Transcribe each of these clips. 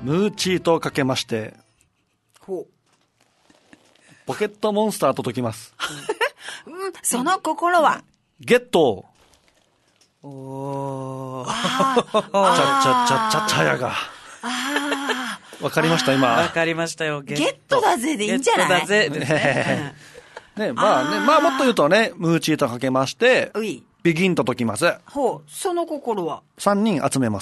ムーチーとかけまして、 ほう。 ポケットモンスターと解きます。 その心はゲット。 おー。 ちゃやが。わかりました今。 わかりましたよ。 ゲットだぜでいいんじゃない？ ゲットだぜですね。 ね、まあもっと言うとね、ムーチーとかけまして、ビギンと解きます。 ほう、その心は 3人集めます。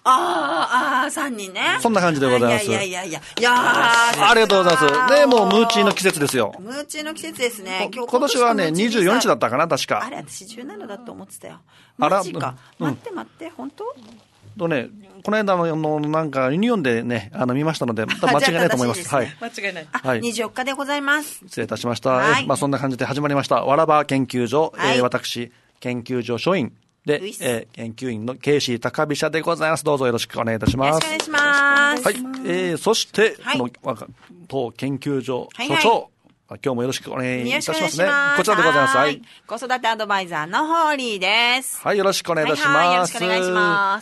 3人ね。 そんな感じでございます。 いやありがとうございます。ね、もうムーチーの季節ですよ。 ムーチーの季節ですね。 今年はね、24日だったかな、確か。 あれ、私17だと思ってたよ。マジか。待って、本当？ とね、この間のなんかユニオンでね、見ましたので、間違いないと思います。はい。 間違いない。 はい。24日でございます。 失礼いたしました。まあそんな感じで始まりました。わらば研究所、私、研究所所員で、研究員のケイシー高飛車でございます。どうぞよろしくお願いいたします。 よろしくお願いします。 はい。そして、当研究所所長、今日もよろしくお願いいたしますね。こちらでございます。はい。 子育てアドバイザーのホーリーです。 はい、よろしくお願いいたします。 よろしくお願いします。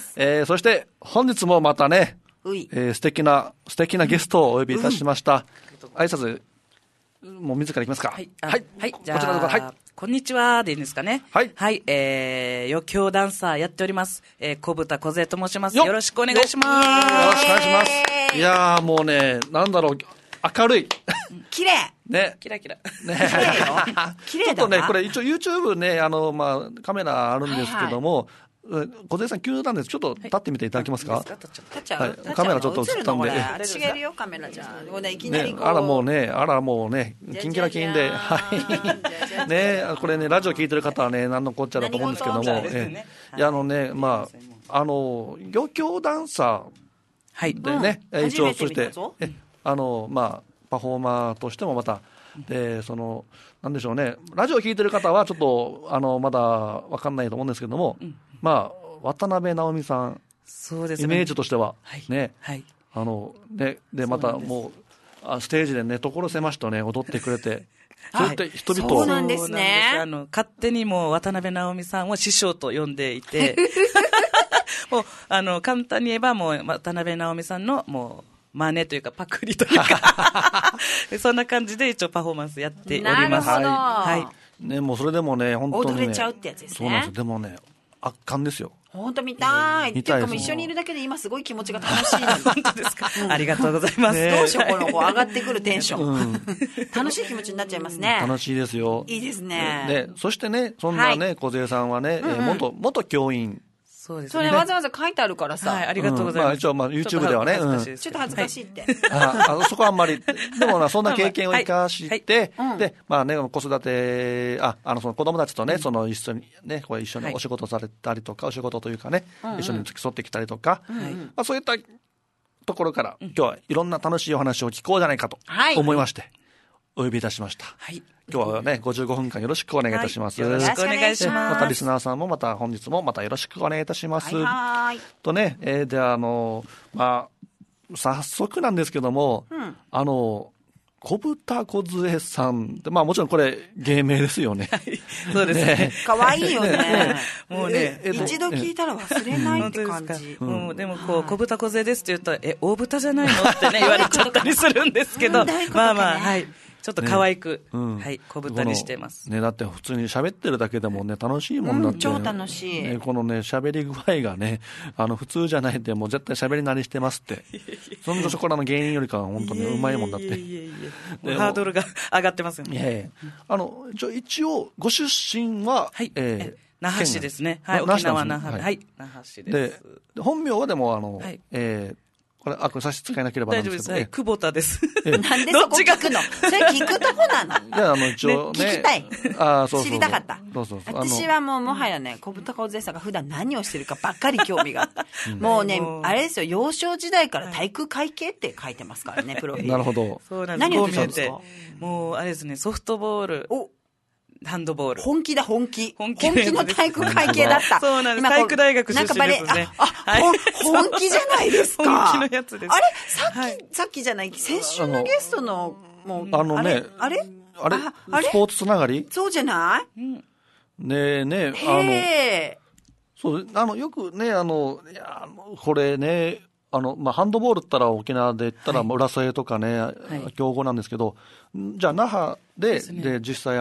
そして、本日もまたね、素敵なゲストをお呼びいたしました。挨拶、もう自らいきますか。はい。 じゃあ、はい。こんにちはでいいんですかね。 はい。 はい。余興ダンサーやっております。小豚小勢と申します。よろしくお願いします。 よろしくお願いします。いやーもうね、なんだろう、明るい。 綺麗。 ね。 キラキラ。 ね。綺麗だな。 ちょっとね、これ一応 YouTube ね、まあ、カメラあるんですけども、小勢さん急なんです。ちょっと立ってみていただけますか？ 立っちゃう？ カメラちょっと映ったんで。 違えるよ、カメラじゃん。いきなりあらもうね、キンキラキンで、はい。ね、これね、ラジオ聞いてる方はね、何のこっちゃだと思うんですけども、いや、まあ、余興ダンサーでね、一応、そして、まあ、パフォーマーとしてもまた、で、なんでしょうね、ラジオ聞いてる方はちょっと、まだわかんないと思うんですけども、まあ、渡辺直美さん、 そうですね、 イメージとしては、ね、 はい。 で、またもう、ステージでね、所狭しとね、踊ってくれて、そういった人々を。 そうなんですね。 勝手にもう渡辺直美さんを師匠と呼んでいて、もう、簡単に言えばもう渡辺直美さんのもう、真似というかパクリというかそんな感じで一応パフォーマンスやっております。 なるほど。 はい。ね、もうそれでもね、本当にね。 踊れちゃうってやつですね。 そうなんですよ。でもね、圧巻ですよ。 本当見たい。っていうかもう一緒にいるだけで今すごい気持ちが楽しい。 本当ですか。ありがとうございます。 どうしよう、この上がってくるテンション。楽しい気持ちになっちゃいますね。 楽しいですよ。 いいですね。 で、そしてね、そんなね、小勢さんはね、元教員。 そうですね。 それわざわざ書いてあるからさ。 はい、ありがとうございます。 一応YouTube ではね。 ちょっと恥ずかしいって。 そこはあんまり。でもそんな経験を生かして、で、まあね、子育て、その子供たちとね、一緒にね、一緒にお仕事されたりとか、お仕事というかね、一緒に付き添ってきたりとか、そういったところから、今日はいろんな楽しいお話を聞こうじゃないかと思いまして、お呼びいたしました。はい。今日はね、55分間よろしくお願いいたします。 よろしくお願いします。 またリスナーさんもまた本日もまたよろしくお願いいたします。とね、でまあ、早速なんですけども、小豚小杖さんって、まあもちろんこれ芸名ですよね。 そうですね。 かわいいよね。 もうね、 一度聞いたら忘れないって感じ。 でも小豚小杖ですって言ったら、大豚じゃないのってね、言われちゃったりするんですけど、まあまあ、はい。ちょっと可愛く、はい、小豚にしてます。 ね、だって普通に喋ってるだけでもね、楽しいもんだって。 超楽しい。 このね、喋り具合がね、普通じゃないで、もう絶対喋り慣れしてますって。そこらの芸人よりかは本当にうまいもんだって。 ハードルが上がってますよね。 いやいや。一応、ご出身は、 那覇市ですね。はい、沖縄那覇。はい、那覇市です。 で、本名はでも、これ差し支えなければなんですけど。 大丈夫です。久保田です。 なんでそこ聞くの？それ聞くとこなの？ いや、一応ね。 聞きたい。 そう。 知りたかった。 そう。 私はもはやね、小豚小杖さんが普段何をしてるかばっかり興味があって。もうね、あれですよ、幼少時代から体育会系って書いてますからね、プロフィール。 なるほど。 そうなんです。 何をしてたんですか？ もう、あれですね、ソフトボール。ハンドボール。 本気だ、本気の体育会系だった。 そうなんです。体育大学出身ですね。 本気じゃないですか。 本気のやつです。 あれさっきじゃない、先週のゲストの、もう、あれスポーツつながり？ そうじゃない？ そう、よくね、これね、 ハンドボールったら沖縄で言ったら、浦添とかね、強豪なんですけど、じゃあ那覇で、実際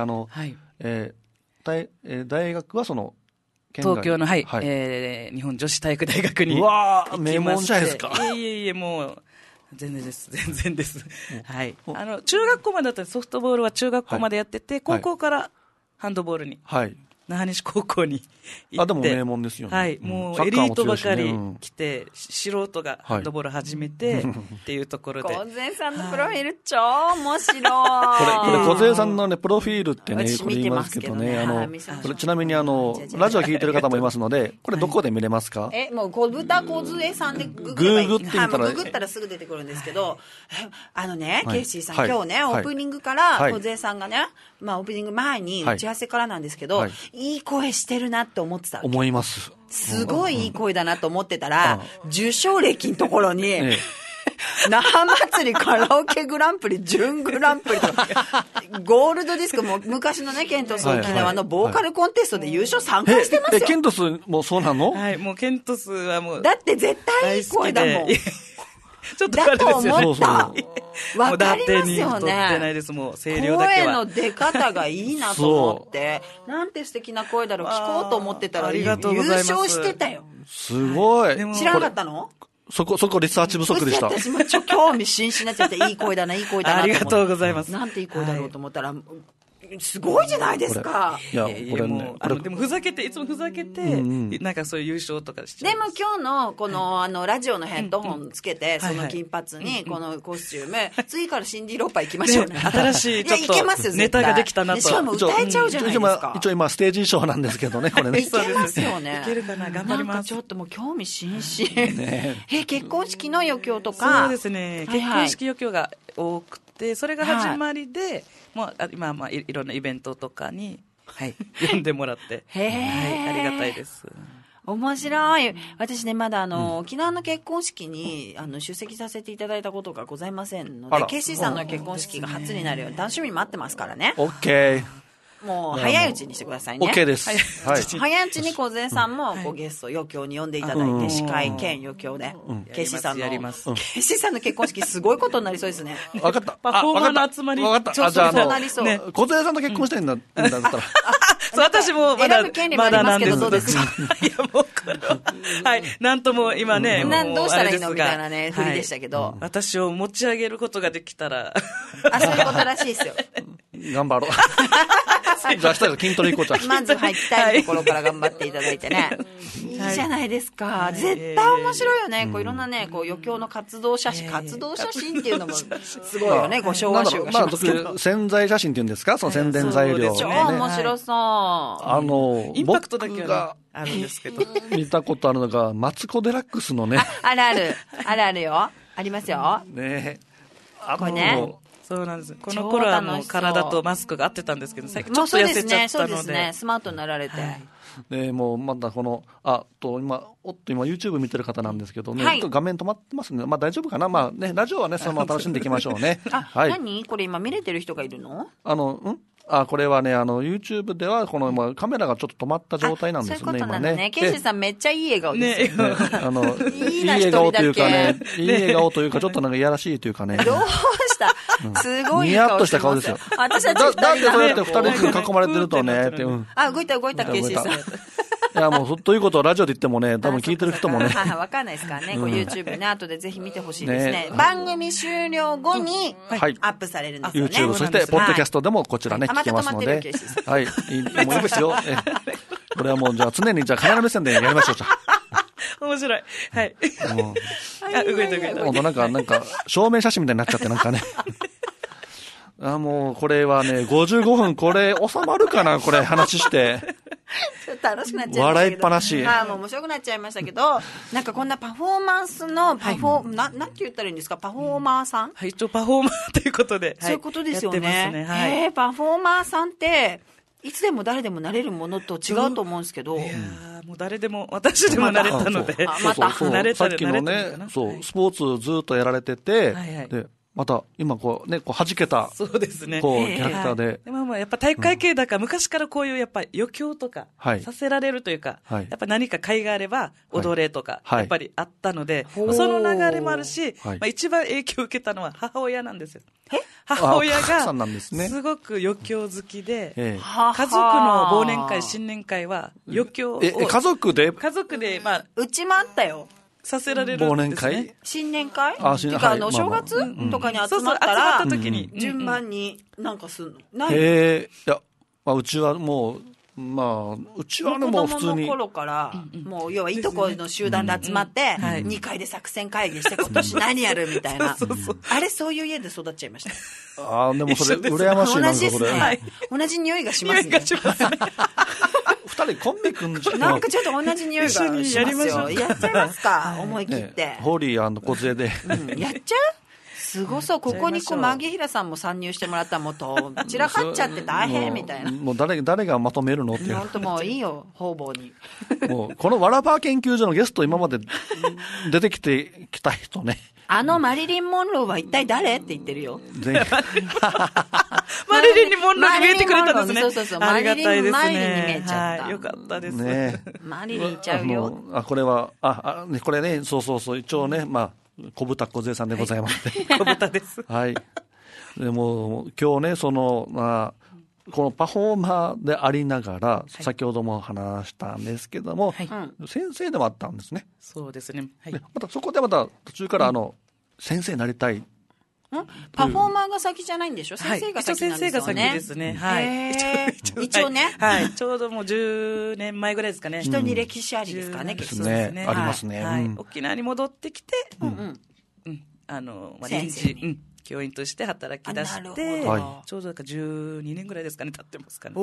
大学はその、 東京の、日本女子体育大学に。 うわー、名門じゃないですか。 いえ、もう、全然です。はい。中学校までだったらソフトボールは中学校までやってて、高校からハンドボールに。那覇西高校に行って。 でも名門ですよね。 はい。もうエリートばかり来て、素人がハンドボール始めて、っていうところで。 小杉さんのプロフィール超面白い。 これ小杉さんのね、プロフィールってね、これ言いますけどね、これちなみにラジオ聞いてる方もいますので、これどこで見れますか？ もう小豚小杉さんでグググったらすぐ出てくるんですけど、ケイシーさん、今日ね、オープニングから小杉さんがね、オープニング前に打ち合わせからなんですけど、いい声してるなって思ってた。 思います。 すごいいい声だなと思ってたら、受賞歴のところに、那覇祭りカラオケグランプリ、準グランプリとか、ゴールドディスクも昔のね、ケントス沖縄のボーカルコンテストで優勝3回してますよ。 ケントスもそうなの？ はい、もうケントスはもう。 だって絶対いい声だもん。 ちょっとだと思った。わかりますよね。声の出方がいいなと思って、なんて素敵な声だろう、聞こうと思ってたら優勝してたよ。 すごい。 知らなかったの？ そこリサーチ不足でした。 私も興味津々になっちゃって、いい声だな、いい声だな。 ありがとうございます。 なんていい声だろうと思ったら、すごいじゃないですか。 いや、これね。 でもいつもふざけて、なんかそういう優勝とかしちゃう。 でも今日のこのラジオのヘッドホンつけて、その金髪にこのコスチューム、次からシンディ・ローパー行きましょうね。 新しいちょっとネタができたなと。 しかも歌えちゃうじゃないですか。 一応今ステージ衣装なんですけどね、これね。 いけますよね。 いけるかな、頑張ります。 なんかちょっともう興味津々。結婚式の余興とか。 そうですね。結婚式余興が多くて、それが始まりで、もう今いろんなイベントとかに、呼んでもらって、ありがたいです。 面白い。私ね、まだ沖縄の結婚式に出席させていただいたことがございませんので、ケイシーさんの結婚式が初になるように楽しみに待ってますからね。 OK。 もう早いうちにしてくださいね。 OK です。 早いうちに小杉さんもゲスト余興に呼んでいただいて、司会兼余興で、ケイシーさんの、ケイシーさんの結婚式すごいことになりそうですね。 わかった。 パフォーマーの集まり。 わかった。 じゃあなりそう。 小杉さんと結婚したいんだったら。 私もまだ選ぶ権利もありますけど、どうですか？ いや、もうなんとも今ね、 どうしたらいいのみたいなね、振りでしたけど。 私を持ち上げることができたら。 そういうことらしいですよ。 頑張ろう。じゃあ明日から筋トレ行こうじゃん。 まず入ったいところから頑張っていただいてね。いいじゃないですか。絶対面白いよね。いろんなね、余興の活動写真っていうのもすごいよね。昭和集がしますけど。 宣材写真っていうんですか？その宣伝材料。 超面白そう。 インパクトだけがあるんですけど。 見たことあるのが、マツコ・デラックスのね。 あるよ。ありますよ。 ねこれね。 そうなんです。この頃はもう体とマスクが合ってたんですけど、最近ちょっと痩せちゃったので。 そうですね。スマートになられて。 もうまだ今 YouTube 見てる方なんですけどね、画面止まってますね。大丈夫かな。ラジオはね、そのまま楽しんでいきましょうね。 何これ今見れてる人がいるの？ これはね、YouTube では、カメラがちょっと止まった状態なんですね、 今ね。そういうことなのね。ケイシーさんめっちゃいい笑顔ですよ。 いい笑顔というかね、いい笑顔というか、ちょっとなんかいやらしいというかね。 どうしたすごいニヤッとした顔ですよ。 私たち二人が。 だってそうやって二人に囲まれてるとね、 動いた、ケイシーさん。 いや、もう、ということをラジオで言ってもね、多分聞いてる人もね。 わかんないですからね。YouTube ね、後でぜひ見てほしいですね。番組終了後にアップされるんですよね。 YouTube、そして、ポッドキャストでもこちらね、聞けますので。はい。もういいですよ。これはもう、じゃあ常に、カメラ目線でやりましょう、じゃあ。 面白い。はい。動いた。 ほんとなんか、証明写真みたいになっちゃって、なんかね。もう、これはね、55分、これ、収まるかな、これ、話して。 ちょっと楽しくなっちゃいましたけど。 笑いっぱなし。 もう面白くなっちゃいましたけど、なんかこんなパフォーマンスの、なんて言ったらいいんですか、パフォーマーさん？ 一応パフォーマーということで。 そういうことですよね。パフォーマーさんって、いつでも誰でもなれるものと違うと思うんですけど。 いやもう誰でも、私でもなれたので。 さっきのね、スポーツずっとやられてて、で、 また今こうね、こう弾けた、 そうですね。 こうキャラクターで。 でもやっぱ体育会系だから昔からこういうやっぱ余興とかさせられるというか、やっぱ何か会があれば踊れとか、やっぱりあったので、その流れもあるし、一番影響を受けたのは母親なんですよ。母親がすごく余興好きで、家族の忘年会、新年会は余興を。 家族で、 まあ、うちもあったよ。 させられるんですね。 忘年会、 新年会っていうか、正月とかに集まったら、順番になんかするの。 いや、うちはもう、うちはもう普通に。子供の頃から、もう要はいとこの集団で集まって、2階で作戦会議して今年何やるみたいな。あれ、そういう家で育っちゃいました。 でもそれ、羨ましいな。 同じですね。同じ匂いがしますね。 二人コンビ組んじゃう。 なんかちょっと同じ匂いがしますよ。やっちゃいますか、思い切って。 ホーリー&小杖で。 やっちゃう？すごそう。ここにマギヒラさんも参入してもらったらもっと散らかっちゃって大変みたいな。 もう誰がまとめるのっていう。 本当もういいよ、方々に。 もうこのわらば研究所のゲスト今まで出てきた人ね。 マリリン・モンローは一体誰って言ってるよ。 マリリン・モンローに見えてくれたんですね。 そう。 ありがたいですね。 マリリンに見えちゃった。 よかったです。 マリリンいっちゃうよ。 これは、これね、そう、一応ね、小豚小杖さんでございます。 小豚です。 はい。でも、今日ね、このパフォーマーでありながら、先ほども話したんですけども、先生でもあったんですね。 そうですね。 またそこで途中から先生になりたい。 パフォーマーが先じゃないんでしょ？先生が先なんですよね。 先生が先ですね。はい。 一応ね。 はい。ちょうどもう10年前ぐらいですかね。 人に歴史ありですかね、 結構ですね。ありますね。 はい。沖縄に戻ってきて、臨時教員として働き出して、ちょうど12年ぐらいですかね、経ってますかね。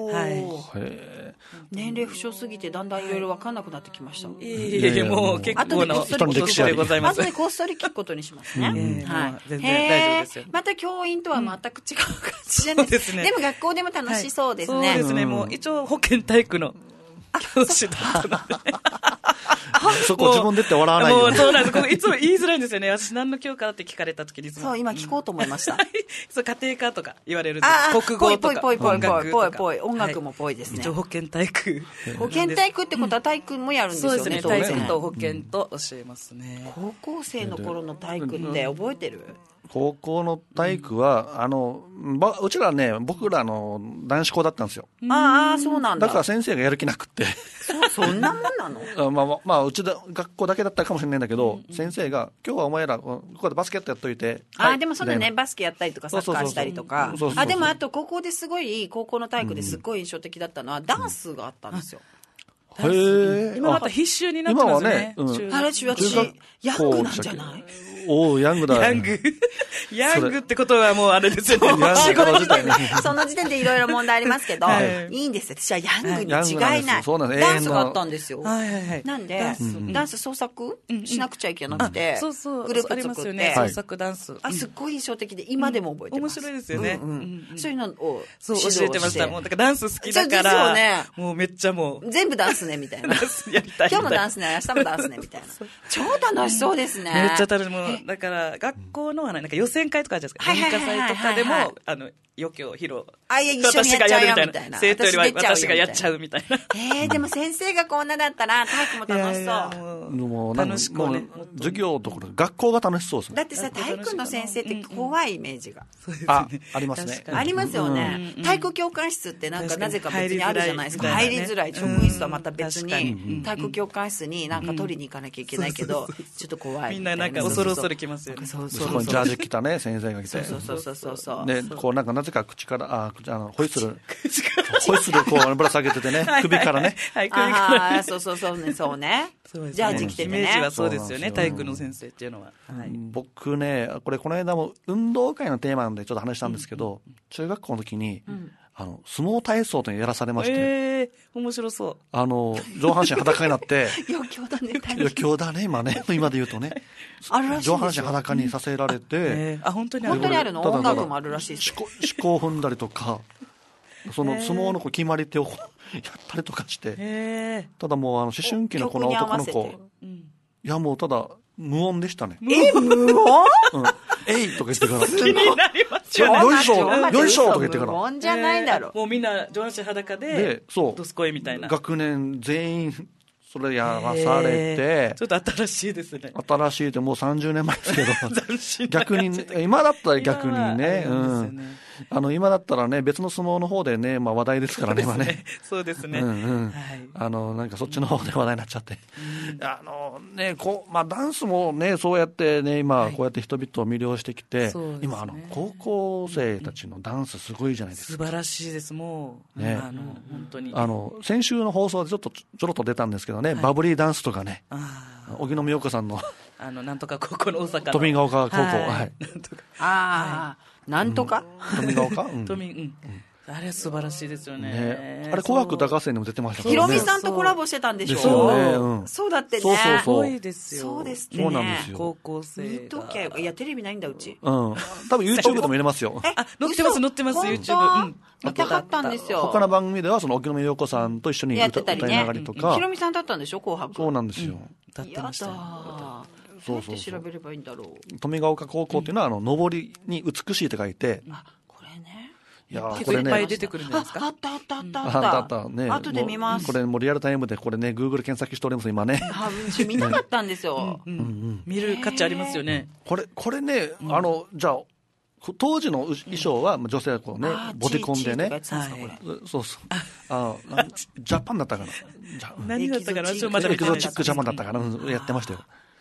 年齢不詳すぎてだんだんいろいろ分かんなくなってきました。 もう結構な人の歴史でございます。 後でこっそり聞くことにしますね。 全然大丈夫ですよ。 また教員とは全く違う感じなんですね。でも学校でも楽しそうですね。 そうですね。もう一応保健体育の教師だったので。 そこ自分でって笑わないよ。 もうそうなんです。いつも言いづらいんですよね。私何の教科だって聞かれた時に。 そう、今聞こうと思いました。 そう、家庭科とか言われるんです。国語とか。 ぽい。音楽もぽいですね。 一応保健体育。 保健体育ってことは体育もやるんですよね。 そうですね。体育と保健と教えますね。 高校生の頃の体育って覚えてる？ 高校の体育は、うちらね、僕ら男子校だったんですよ。 そうなんだ。 だから先生がやる気なくって。 そんなもんなの？ うちで学校だけだったかもしれないんだけど、先生が、今日はお前ら、ここでバスケットやっといて。 でもそうだね、バスケやったりとか、サッカーしたりとか。でもあと、高校の体育ですごい印象的だったのは、ダンスがあったんですよ。 今また必修になってますね。 あれ、私、ヤングなんじゃない？ ヤングだ。 ヤングってことはもうあれですよね。 その時点でいろいろ問題ありますけど、いいんですよ。私はヤングに違いない。ダンスがあったんですよ。なんで、ダンス創作しなくちゃいけなくて、グループ作って。 創作ダンス。 すっごい印象的で、今でも覚えてます。 面白いですよね。 そういうのを教えてました。もうだからダンス好きだから、もうめっちゃもう。 全部ダンスね、みたいな。今日もダンスね、明日もダンスね、みたいな。超楽しそうですね。 めっちゃ楽しい。だから学校のなんか予選会とかあるじゃないですか。文化祭とかでも余興披露。私がやるみたいな。生徒よりは私がやっちゃうみたいな。 でも先生がこんなだったら体育も楽しそう。 楽しくね。授業とか学校が楽しそうですね。 だってさ、体育の先生って怖いイメージが。 ありますね。 ありますよね。体育教官室ってなんかなぜか別にあるじゃないですか。入りづらい。職員室はまた別に体育教官室になんか取りに行かなきゃいけないけど、ちょっっと怖い。 みんななんか恐る恐る来ますよね。 そこにジャージ着たね、先生が来て。 そう。 で、こうなんかなぜか口から、ホイッスルこうぶら下げててね、首からね。 はい、首からね。そうね。ジャージ着ててね。 イメージはそうですよね、体育の先生っていうのは。 僕ね、この間も運動会のテーマなんでちょっと話したんですけど、中学校の時に、相撲体操というのをやらされまして。 面白そう。 上半身裸になって。 余興だね、 余興だね、今で言うとね。上半身裸にさせられて。 本当にあるの？音楽もあるらしいです。 四股を踏んだりとか、その相撲の決まり手をやったりとかして。ただもう思春期のこの男の子。いやもうただ、 無音でしたね。 無音えいとか言ってから。 気になりますよね。 よいしょ、よいしょとか言ってから。 無音じゃないだろ。 もうみんな上半身裸で、 そう。 ドスコイみたいな。 学年全員、それやらされて、 ちょっと新しいですね。 新しいってもう30年前ですけど、 斬新逆に、今だったら逆にね、今だったらね、別の相撲の方でね、まあ話題ですからね、今ね。 そうですね。 なんかそっちの方で話題になっちゃって。まあダンスもね、そうやってね、今こうやって人々を魅了してきて、今高校生たちのダンスすごいじゃないですか。 素晴らしいです、もう。ね。本当に。 先週の放送でちょろっと出たんですけどね、バブリーダンスとかね、荻野目洋子さんの、 なんとか高校の大阪の。 富ヶ丘高校。はい。 なんとか富ヶ丘あれは素晴らしいですよね。 あれ紅白歌合戦にも出てましたからね。 ヒロミさんとコラボしてたんでしょ。 ですよね。 そうだってね。 すごいですよ。 そうですね。 そうなんですよ。 高校生。 見ときゃよ。いや、テレビないんだ、うち。 多分 YouTube でも見れますよ。 載ってます、YouTube。 見たかったんですよ。 他の番組では、その荻野目洋子さんと一緒に歌いながらとか。 ヒロミさんだったんでしょ、紅白。 そうなんですよ。 歌ってました。 どうやって調べればいいんだろう。 富ヶ丘高校っていうのは、上りに美しいって書いて。 これね。 いやこれね。いっぱい出てくるんじゃないですか。 あったね。 後で見ます。 これもリアルタイムでこれね、Google 検索しております、今ね。 見たかったんですよ。 見る価値ありますよね。 これね、じゃあ、当時の衣装は女性はこうね、ボディコンでね。そう。ジャパンだったかな。 何だったかな。 エキゾチックジャパンだったかな。やってましたよ。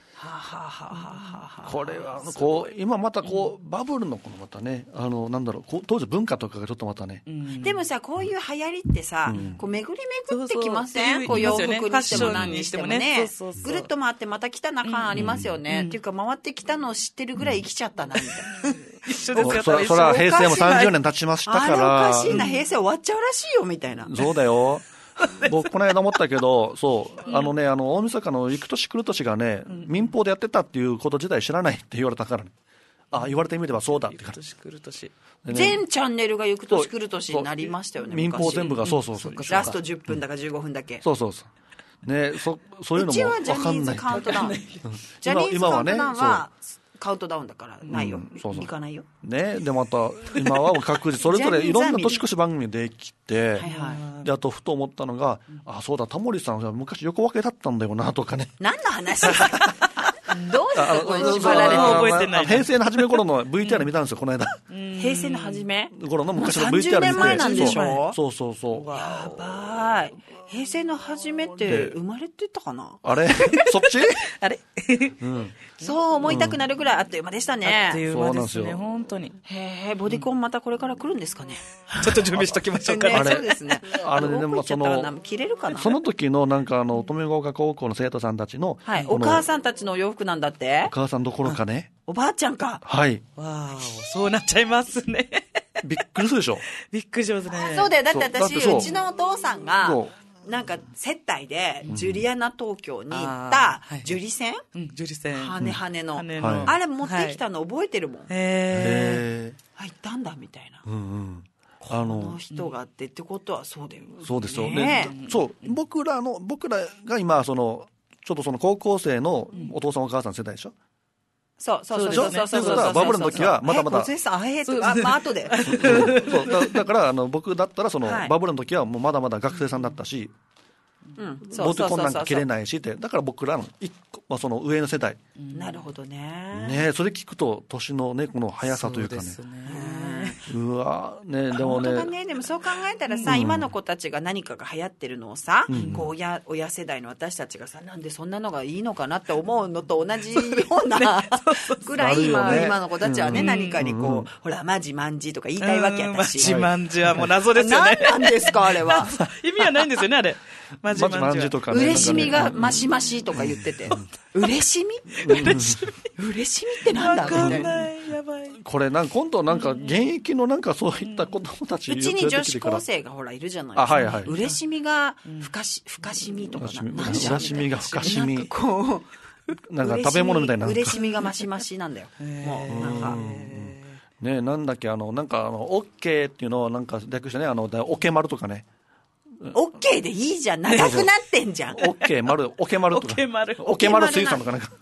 これは今またバブルのまたね、当時文化とかがちょっとまたね。 でもさ、こういう流行りってさ、巡り巡ってきません？洋服にしても何にしてもね。ぐるっと回ってまた来たな感ありますよね。っていうか、回ってきたのを知ってるぐらい生きちゃったなみたいな。 一緒ですよ。 それは平成も30年経ちましたから。 あれおかしいな、平成終わっちゃうらしいよみたいな。 そうだよ。僕この間思ったけど、そう大晦日の行く年来る年がね、民放でやってたっていうこと自体知らないって言われたからね。言われてみればそうだってから。 全チャンネルが行く年来る年になりましたよね。 民放全部がそう。 ラスト10分だか15分だけ。 そう。ね、そういうのも分かんない。うちはジャニーズカウントダウン。ジャニーズカウントダウンはカウントダウンだからないよ。行かないよ。 ね、でまた今は各自それぞれいろんな年越し番組できて、であとふと思ったのが、そうだ、タモリさんは昔横分けだったんだよなとかね。 何の話？どうしてここに縛られて覚えてない。 平成の初め頃の VTR 見たんですよ、この間。 平成の初め頃の昔の VTR 見て。 30年前なんでしょ？ そう。 やばい。平成の初めって生まれてたかな？ あれそっちあれそう思いたくなるぐらいあっという間でしたね。 あっという間ですね、本当に。 ボディコンまたこれから来るんですかね。 ちょっと準備しときましょうかね。 そうですね。 でも切れるかな。 その時の富ヶ丘高校の生徒さんたちの、 お母さんたちのお洋服なんだって。 お母さんどころかね。 おばあちゃんか。 はい。 わー、そうなっちゃいますね。 びっくりするでしょ。 びっくりしますね。 そうだよ。だって私、うちのお父さんが、なんか接待でジュリアナ東京に行ったジュリ船、 ジュリ船羽のあれ持ってきたの覚えてるもん。行ったんだみたいな。この人がってことはそうだよ。 そうですよね。そう僕らが今ちょっと高校生のお父さんお母さん世代でしょ。 そう。 バブルの時はまだまだ。 後で。 だから僕だったらバブルの時はもうまだまだ学生さんだったし、ボディコンなんか着れないしって、だから僕らの一個その上の世代。 なるほどね。 ね、それ聞くと年のねこの速さというかね。うわね、でもね。 でもそう考えたらさ、今の子たちが何かが流行ってるのをさ、親世代の私たちがさ、なんでそんなのがいいのかなって思うのと同じようなぐらい今の子たちはね、何かにほらマジマンジとか言いたいわけやったし。 マジマンジはもう謎ですよね。 何なんですかあれは。 意味はないんですよねあれ。マジマンジとかね。 嬉しみがマシマシとか言ってて。嬉しみってなんだみたいな。 これ今度現役のそういった子供たちうちに女子高生がほらいるじゃないですか。嬉しみがふかしみとか嬉しみがふかしみ。なんか食べ物みたいな。 嬉しみがマシマシなんだよ。もうなんか。 ね、なんだっけオッケーっていうのを略してねオケマルとかね。 オッケーでいいじゃん。長くなってんじゃん。 オッケー丸、オケマルとか。 オケマル水産とか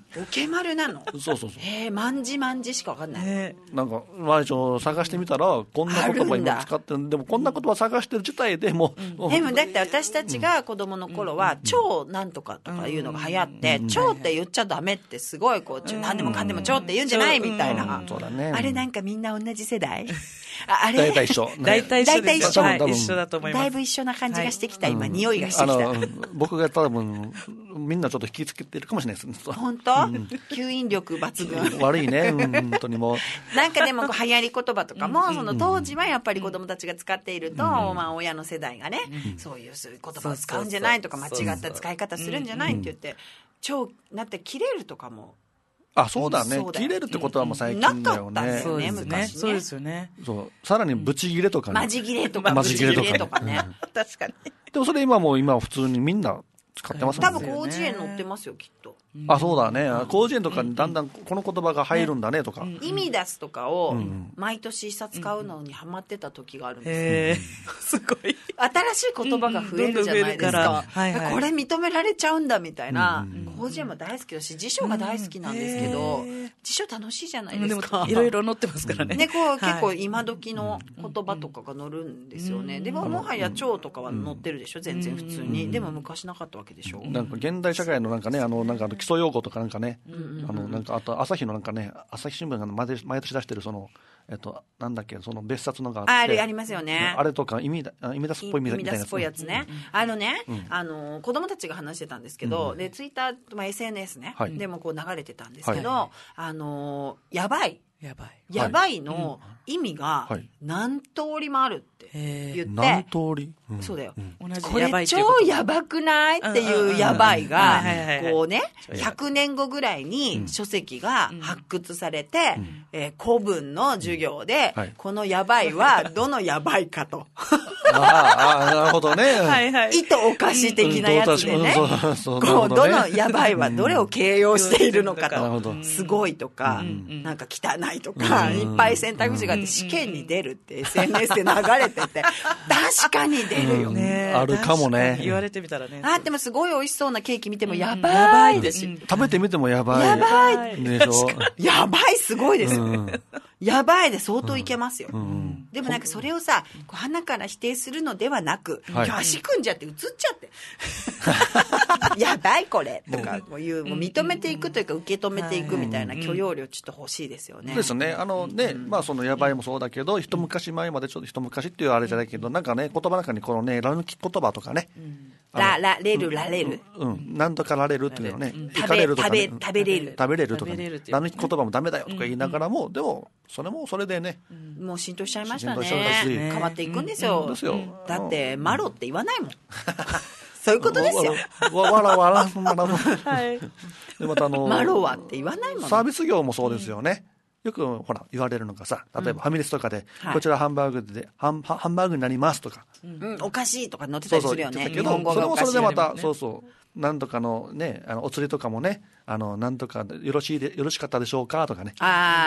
おけまるなの？ そうそうそう。 まんじまんじしかわかんない。 なんか、一応探してみたら、こんな言葉今使ってる。でも、こんな言葉探してる自体でもでも、だって私たちが子供の頃は、超なんとかとかいうのが流行って、超って言っちゃダメってすごい、何でもかんでも超って言うんじゃないみたいな。 そうだね。 あれなんかみんな同じ世代？ あれ大体一緒。 大体一緒。一緒だと思います。 だいぶ一緒な感じがしてきた、今、匂いがしてきた。 僕が多分、みんなちょっと引きつけてるかもしれないです。 本当？吸引力抜群。 悪いね、本当にもう。 なんかでも流行り言葉とかも、その当時はやっぱり子供たちが使っていると、まあ親の世代がね、そういう言葉を使うんじゃないとか、間違った使い方するんじゃないって言って、なって切れるとかも。 そうだね。切れるってことはもう最近だよね。 なかったんですよね、昔ね。 そうですよね。 さらにブチ切れとかね。 マジ切れとか、ブチ切れとかね。確かに。 でもそれ今普通にみんな使ってますもんね。 多分広辞苑載ってますよ、きっと。 そうだね。広辞苑とかにだんだんこの言葉が入るんだねとか。 意味出すとかを毎年一冊買うのにハマってた時があるんですよ。 すごい。 新しい言葉が増えるじゃないですか。これ認められちゃうんだみたいな。広辞苑も大好きだし、辞書が大好きなんですけど、辞書楽しいじゃないですか。 いろいろ載ってますからね。 結構今時の言葉とかが載るんですよね。でももはや蝶とかは載ってるでしょ、全然普通に。でも昔なかったわけでしょ。 なんか現代社会のなんかね、基礎用語とかなんかね、なんかあと朝日のなんかね、朝日新聞が毎年出してるなんだっけ、その別冊のがあって。 ありますよね。 あれとか意味出すっぽいみたいな。 意味出すっぽいやつね。子供たちが話してたんですけど、で、ツイッター、SNS ね、でもこう流れてたんですけど、やばいの意味が何通りもあるって言って、 何通り？ そうだよ。これ超やばくないっていうやばいが、こうね、100年後ぐらいに書籍が発掘されて、古文の授業で、このやばいはどのやばいかと。 なるほどね。 意図おかし的なやつでね、どのやばいはどれを形容しているのかと。すごいとか、なんか汚いとか、いっぱい選択肢があって試験に出るって SNS で流れてて、確かに出るよね。 あるかもね。 言われてみたらね。 でもすごい美味しそうなケーキ見てもやばいですし。 食べてみてもやばい。 やばいでしょ。やばいすごいですよ。やばいで相当いけますよ。でもなんかそれをさ、鼻から否定するのではなく、今日足組んじゃって映っちゃって。やばいこれとかもう認めていくというか受け止めていくみたいな許容量ちょっと欲しいですよね。 ですね。そのやばいもそうだけど、一昔前までちょっと一昔っていうあれじゃないけど、なんかね、言葉の中にこのね、ら抜き言葉とかね。 られる。 なんとかられるっていうのね。 食べれるとか。ら抜き言葉もダメだよとか言いながらも、でも、それもそれでね。 もう浸透しちゃいましたね。変わっていくんですよ。だって、マロって言わないもん。そういうことですよ。 わら。でまたマロはって言わないもん。 サービス業もそうですよね。よくほら言われるのがさ、例えばファミレスとかで、こちらハンバーグでハンバーグになりますとか、 おかしいとか載ってたりするよね。 日本語がおかしい。それもそれでまたなんとかのね、お釣りとかもね、なんとかよろしかったでしょうかとかね。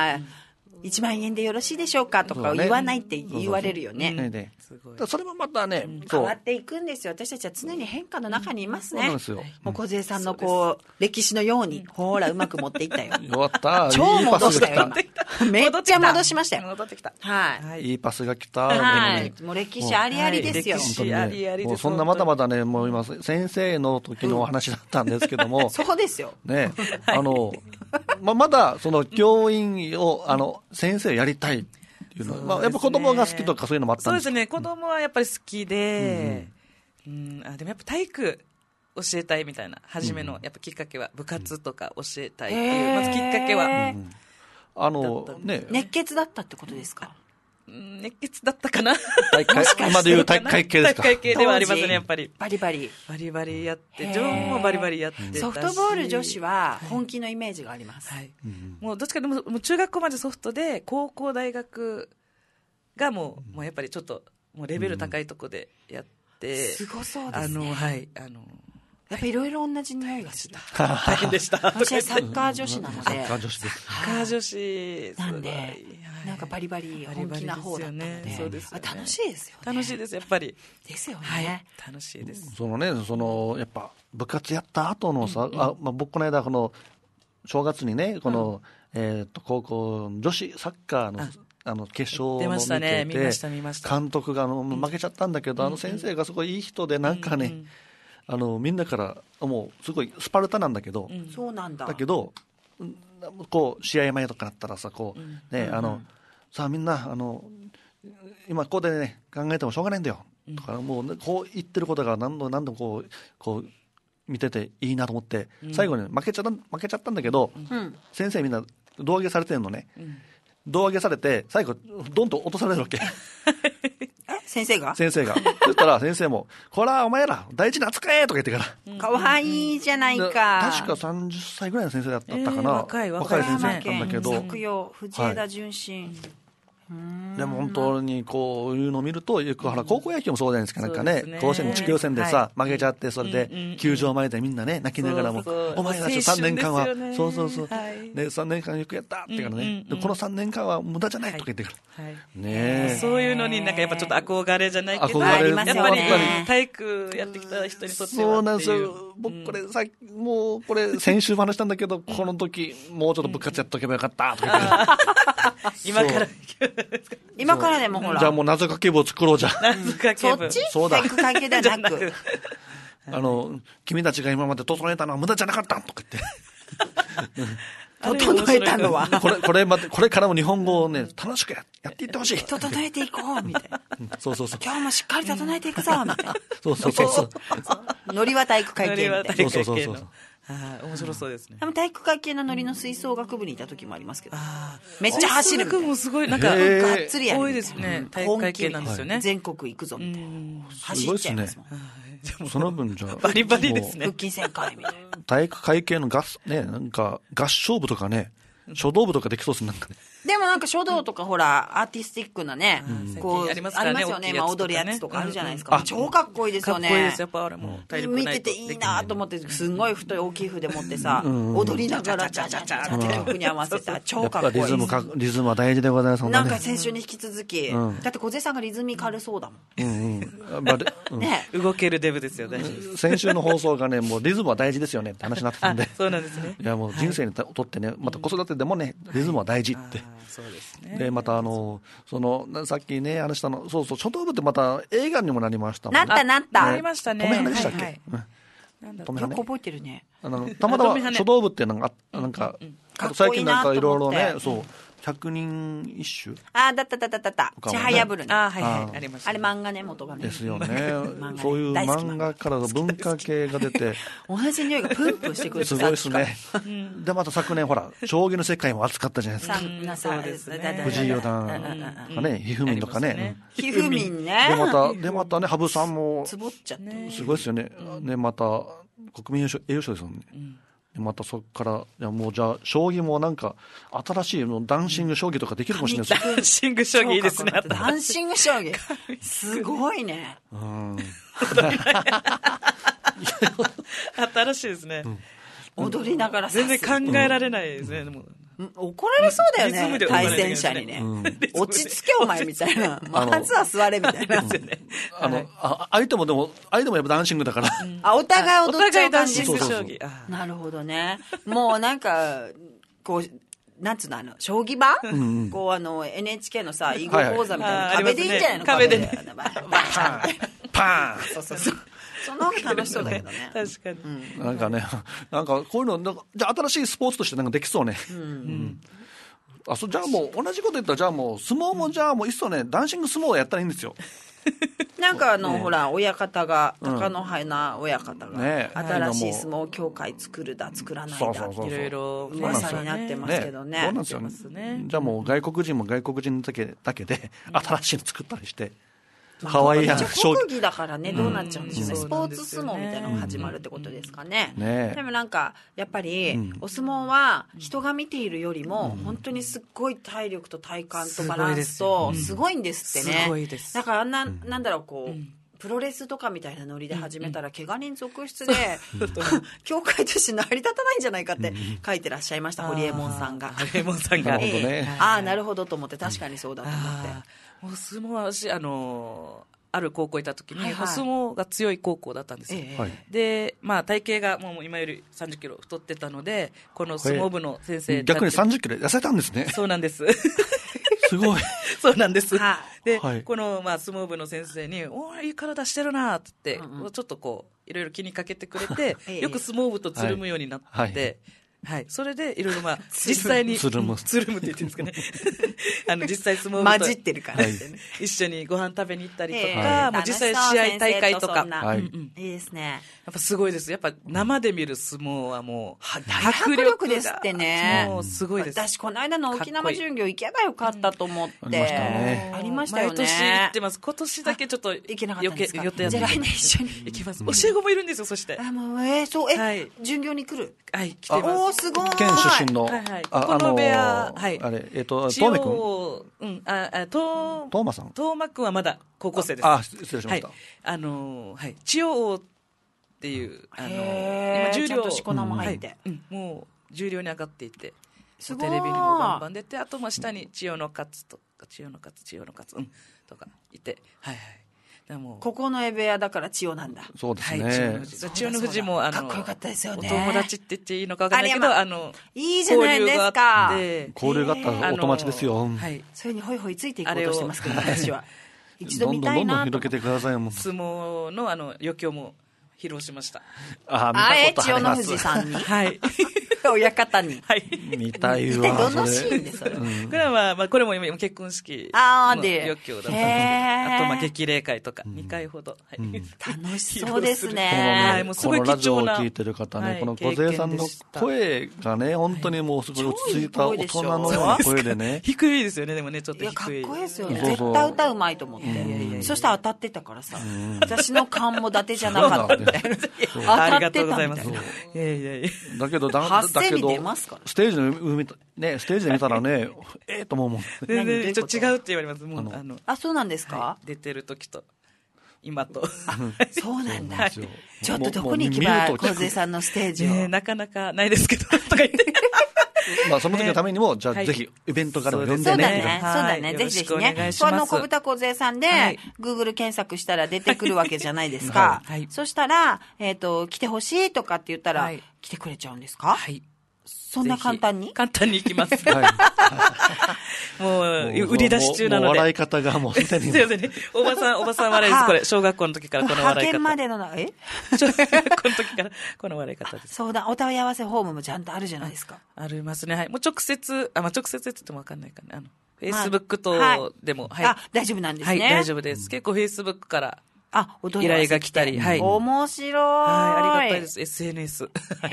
1万円でよろしいでしょうかとか言わないって言われるよね。 それもまたね、 変わっていくんですよ。私たちは常に変化の中にいますね。もう小杉さんの歴史のように、ほらうまく持っていったよ。 よかった。 超戻したよ。めっちゃ戻しましたよ。 戻ってきた。 いいパスが来た。 もう歴史ありありですよ。 歴史ありありです。 そんなまだまだね、もう今先生の時のお話だったんですけども。 そうですよ。 ね、まだその教員を先生やりたいっていうのは、やっぱ子供が好きとかそういうのもあったんですか？ そうですね、子供はやっぱり好きで、でもやっぱ体育教えたいみたいな、初めのやっぱきっかけは部活とか教えたいっていう、まずきっかけは、 熱血だったってことですか？ 熱血だったかな。 今でいう体育会系ですか？ 体育会系ではありますね、やっぱり。 バリバリやって、女王もバリバリやってたし。 ソフトボール女子は本気のイメージがあります。 もうどっちかでも中学校までソフトで、高校大学がもうやっぱりちょっともうレベル高いとこでやって、 すごそうですね。やっぱいろいろ同じ匂いがした。 大変でした。 私はサッカー女子なので。 サッカー女子です。 サッカー女子。 なんで、なんかバリバリ本気な方だったので。 そうですよね。 楽しいですよね。 楽しいです、やっぱり。 ですよね。 楽しいです。 やっぱ部活やった後のさ、僕この間正月にね、この、高校女子サッカーの決勝を見てて、監督が負けちゃったんだけど、先生がすごいいい人で、なんかね、みんなからもうすごいスパルタなんだけど、 そうなんだ。 だけどこう試合前とかだったらさ、こうね、さあみんな今ここでね考えてもしょうがないんだよとか、もう、ね、こう言ってることが何度もこう見てていいなと思って、最後に負けちゃったんだけど、先生みんな胴上げされてるのね、胴上げされて最後ドンと落とされるわけ先生がそしたら先生もこらお前ら大事な扱えとか言ってから、 かわいいじゃないか。 確か30歳ぐらいの先生だったかな、 若い先生だったんだけど、 作用藤枝純真、 でも本当にこういうのを見ると、よく高校野球もそうじゃないですか、なんかね、甲子園の地区予選でさ、負けちゃって、それで球場前でみんなね泣きながらも、お前たち3年間はそうね、3年間よくやったってからね、この3年間は無駄じゃないとか言ってからね、 そういうのになんかやっぱちょっと憧れじゃないけど、 やっぱり体育やってきた人にとっては、 そうなんですよ。僕これもうこれ先週話したんだけど、この時もうちょっと部活やっとけばよかったとか言って今からでもほら、 じゃあもう謎かけ部を作ろうじゃん。 そっち体育会系ではなく君たちが今まで整えたのは無駄じゃなかったとか言って整えたのはこれからも日本語をね楽しくやっていってほしい、 整えていこうみたいなそう今日もしっかり整えていくぞみたいなそうノリは体育会系みたいな、 そう面白そうですね。 でも体育会系のノリの吹奏楽部にいた時もありますけど、めっちゃ走るみたいな、 もすごいなんかがっつりやる多いですね。体育会系なんですよね。 全国行くぞみたいな、走っちゃいますもん。 その分じゃバリバリですね。 腹筋1000回みたいな。 体育会系のなんか合唱部とかね、書道部とかできそうですなんかね。 でもなんか書道とかほらアーティスティックなね、こうありますよね、踊るやつとかあるじゃないですか。超かっこいいですよね。 かっこいいです、やっぱあれも見てていいなと思って、すんごい太い大きい筆持ってさ、踊りながらチャチャチャって曲に合わせた超かっこいい。 リズムは大事でございます。 なんか先週に引き続き、だって小瀬さんがリズミカルそうだもん。 ね、動けるデブですよね。 先週の放送がね、もうリズムは大事ですよねって話になってたんで。 そうなんですね。 いやもう人生にとってね、また子育てでもね、リズムは大事って。 そうですね。 でまたさっきね話したの、そう書道部ってまた映画にもなりましたもんね。 なった。 なりましたね。 止めはねでしたっけ？ よく覚えてるね。 たまたま書道部ってなんか最近なんかいろいろね、そう100人一首。 だったちはやぶるね。 ありました。 あれ漫画ね、元がね。 ですよね。そういう漫画からの文化系が出て、 同じ匂いがプンプンしてくる。 すごいですね。でまた昨年ほら将棋の世界も熱かったじゃないですか。 そうですね。 藤井四段とかね、ひふみんとかね。 ひふみんね。 でまたね、羽生さんもつぼっちゃってすごいですよね。ねまた国民栄誉賞ですよね。またそこからもうじゃあ将棋もなんか新しいダンシング将棋とかできるかもしれないです。 ダンシング将棋いいですね。 ダンシング将棋すごいね。 新しいですね。 踊りながら全然考えられないですね。 怒られそうだよね、対戦者にね。落ち着けお前みたいな。まずは座れみたいな。 相手もやっぱダンシングだから。 お互い踊っちゃう感じ。 ダンシング将棋。 なるほどね。もうなんかこうなんつうの、将棋盤、こうNHK のさ囲碁講座みたいな壁でいいんじゃないの？ 壁でね。 パーン。 そう。その方が楽しそうだけどね。 確かに。 なんかね、なんかこういうのじゃあ新しいスポーツとしてなんかできそうね。じゃあもう同じこと言ったら、じゃあもう相撲もじゃあもういっそね、ダンシング相撲をやったらいいんですよ。 なんかほら親方が貴乃花親方が新しい相撲協会作らないだいろいろ噂になってますけどね。 そうなんですよね。じゃあもう外国人も外国人だけで新しいの作ったりして。かわいい国技だからね、どうなっちゃうんでしょうね。スポーツ相撲みたいなのが始まるってことですかね。でもなんかやっぱりお相撲は人が見ているよりも本当にすっごい体力と体幹とバランスとすごいんですってね。だからなんだろう、こうプロレスとかみたいなノリで始めたら怪我人続出で協会として成り立たないんじゃないかって書いてらっしゃいました、堀江門さんが。 堀江門さんが。 なるほどと思って、確かにそうだと思って。 お相撲は私ある高校いた時に、 はいはい相撲が強い高校だったんですよ。 はいで、まあ、体型がもう今より30キロ太ってたので、この相撲部の先生逆に30キロ痩せたんですね。 そうなんです。 すごい。 そうなんです。で、 はいこの、まあ、相撲部の先生に、おーいい体してるなって言って、ちょっとこう、いろいろ気にかけてくれて、よく相撲部とつるむようになって、はい。それで、いろいろまあ、実際に、 つるむって言ってるんですかね。実際相撲部と混じってるから。 一緒にご飯食べに行ったりとか、もう実際試合大会とか。 いいですね。 やっぱすごいです。やっぱ生で見る相撲はもう、 迫力ですってね。 もうすごいです。 私、この間の沖縄巡業行けばよかったと思って。 ありましたね。 ありましたよね。 毎年行ってます。今年だけちょっと行けなかったんですか。 予定やってじゃあ来年一緒に行きます。教え子もいるんですよ、そして。 もう、そう、巡業に来る。 はい、来てます。 すごい。 県出身の、 この部屋、はい。 あれ、東明君。東馬さん。 東馬君はまだ高校生です。 失礼しました。 千代王っていう、 今重量しこ名も入って。 もう重量に上がっていて、テレビにもバンバン出て、あと下に千代の勝とか、千代の勝、とかいて、はいはい。 ここの江部屋だから千代なんだ。 そうですね。 千代の富士もかっこよかったですよね。 お友達って言っていいのか分からないけど、 いいじゃないですか。 交流があったお友達ですよ。 それにホイホイついていこうとしてますけど、私は。一度見たいな。 どんどん広げてください。 相撲の余興も披露しました。 千代の富士さんに。 はい。 親方に。 はい。 見たいわ。 どのシーンでそれ。これは、これも今結婚式の余興だったんですけど、あと、激励会とか、2回ほど。 楽しそうですね。 このラジオを聞いてる方ね、この小勢さんの声がね、本当にもうすごい落ち着いた大人のような声でね。 低いですよね、でもね、ちょっと低い。 かっこいいですよね。絶対歌うまいと思って。そしたら当たってたからさ、私の勘も伊達じゃなかったみたいな。当たってたみたいな。 だけど、ステージで見たらね、と思うもん。 全然、ちょっと違うって言われます。もうそうなんですか？ 出てる時と、今と。 そうなんだ。ちょっとどこに行けば、小勢さんのステージを。 なかなかないですけど、とか言って。 その時のためにも、じゃあぜひ、イベントからも呼んでね。 そうだね。ぜひぜひね。この小豚小勢さんで、Google 検索したら出てくるわけじゃないですか。そしたら、来てほしいとかって言ったら、来てくれちゃうんですか？ はい。 そんな簡単に？ 簡単に行きます。もう、売り出し中なので。 笑い方がもうすでに。 すいませんね。おばさん笑いです。これ、小学校の時からこの笑い方。 派遣までの小学校の時からこの笑い方です。 そうだ、お問い合わせフォームもちゃんとあるじゃないですか。 ありますね。はい。もう直接って言ってもわかんないかな。Facebook とでも、はい。 大丈夫なんですね。 はい、大丈夫です。結構 Facebook から。 依頼が来たり、はい。 面白い。 はい、ありがたいです。SNS。 はい。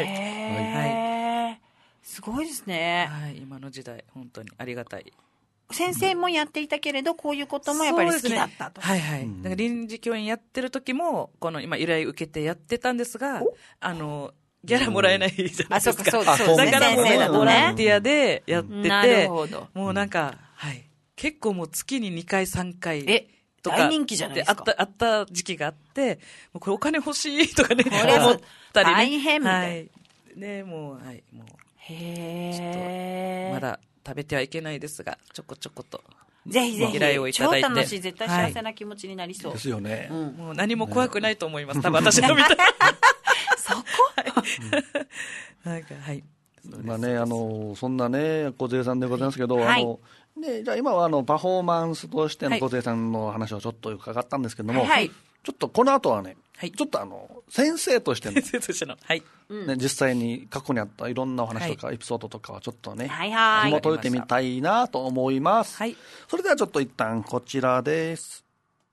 すごいですね。 はい、今の時代、本当にありがたい。 先生もやっていたけれど、こういうこともやっぱり好きだったと。 はいはい。だから臨時教員やってる時も、この今依頼受けてやってたんですが、ギャラもらえないじゃないですか。 そうですね。 だからもうボランティアでやってて、もうなんか、はい。結構もう月に2回3回。とか大人気じゃないですか。 あった時期があって、もうこれお金欲しいとかね、思ったりね。 大変みたいな。はい。 ね、もう、はい、もう。 へー。まだ食べてはいけないですが、ちょこちょこと。 ぜひぜひ。 依頼をいただいて。 超楽しい。絶対幸せな気持ちになりそう。 ですよね。 もう何も怖くないと思います。多分私の見たい。 そこなんか、はい。 まあね、そんなね、小勢さんでございますけど、じゃあ今はパフォーマンスとしての小勢さんの話をちょっと伺ったんですけども、ちょっとこの後はね、ちょっと先生としての、実際に過去にあったいろんなお話とかエピソードとかはちょっとね、紐解いてみたいなと思います。それではちょっと一旦こちらです。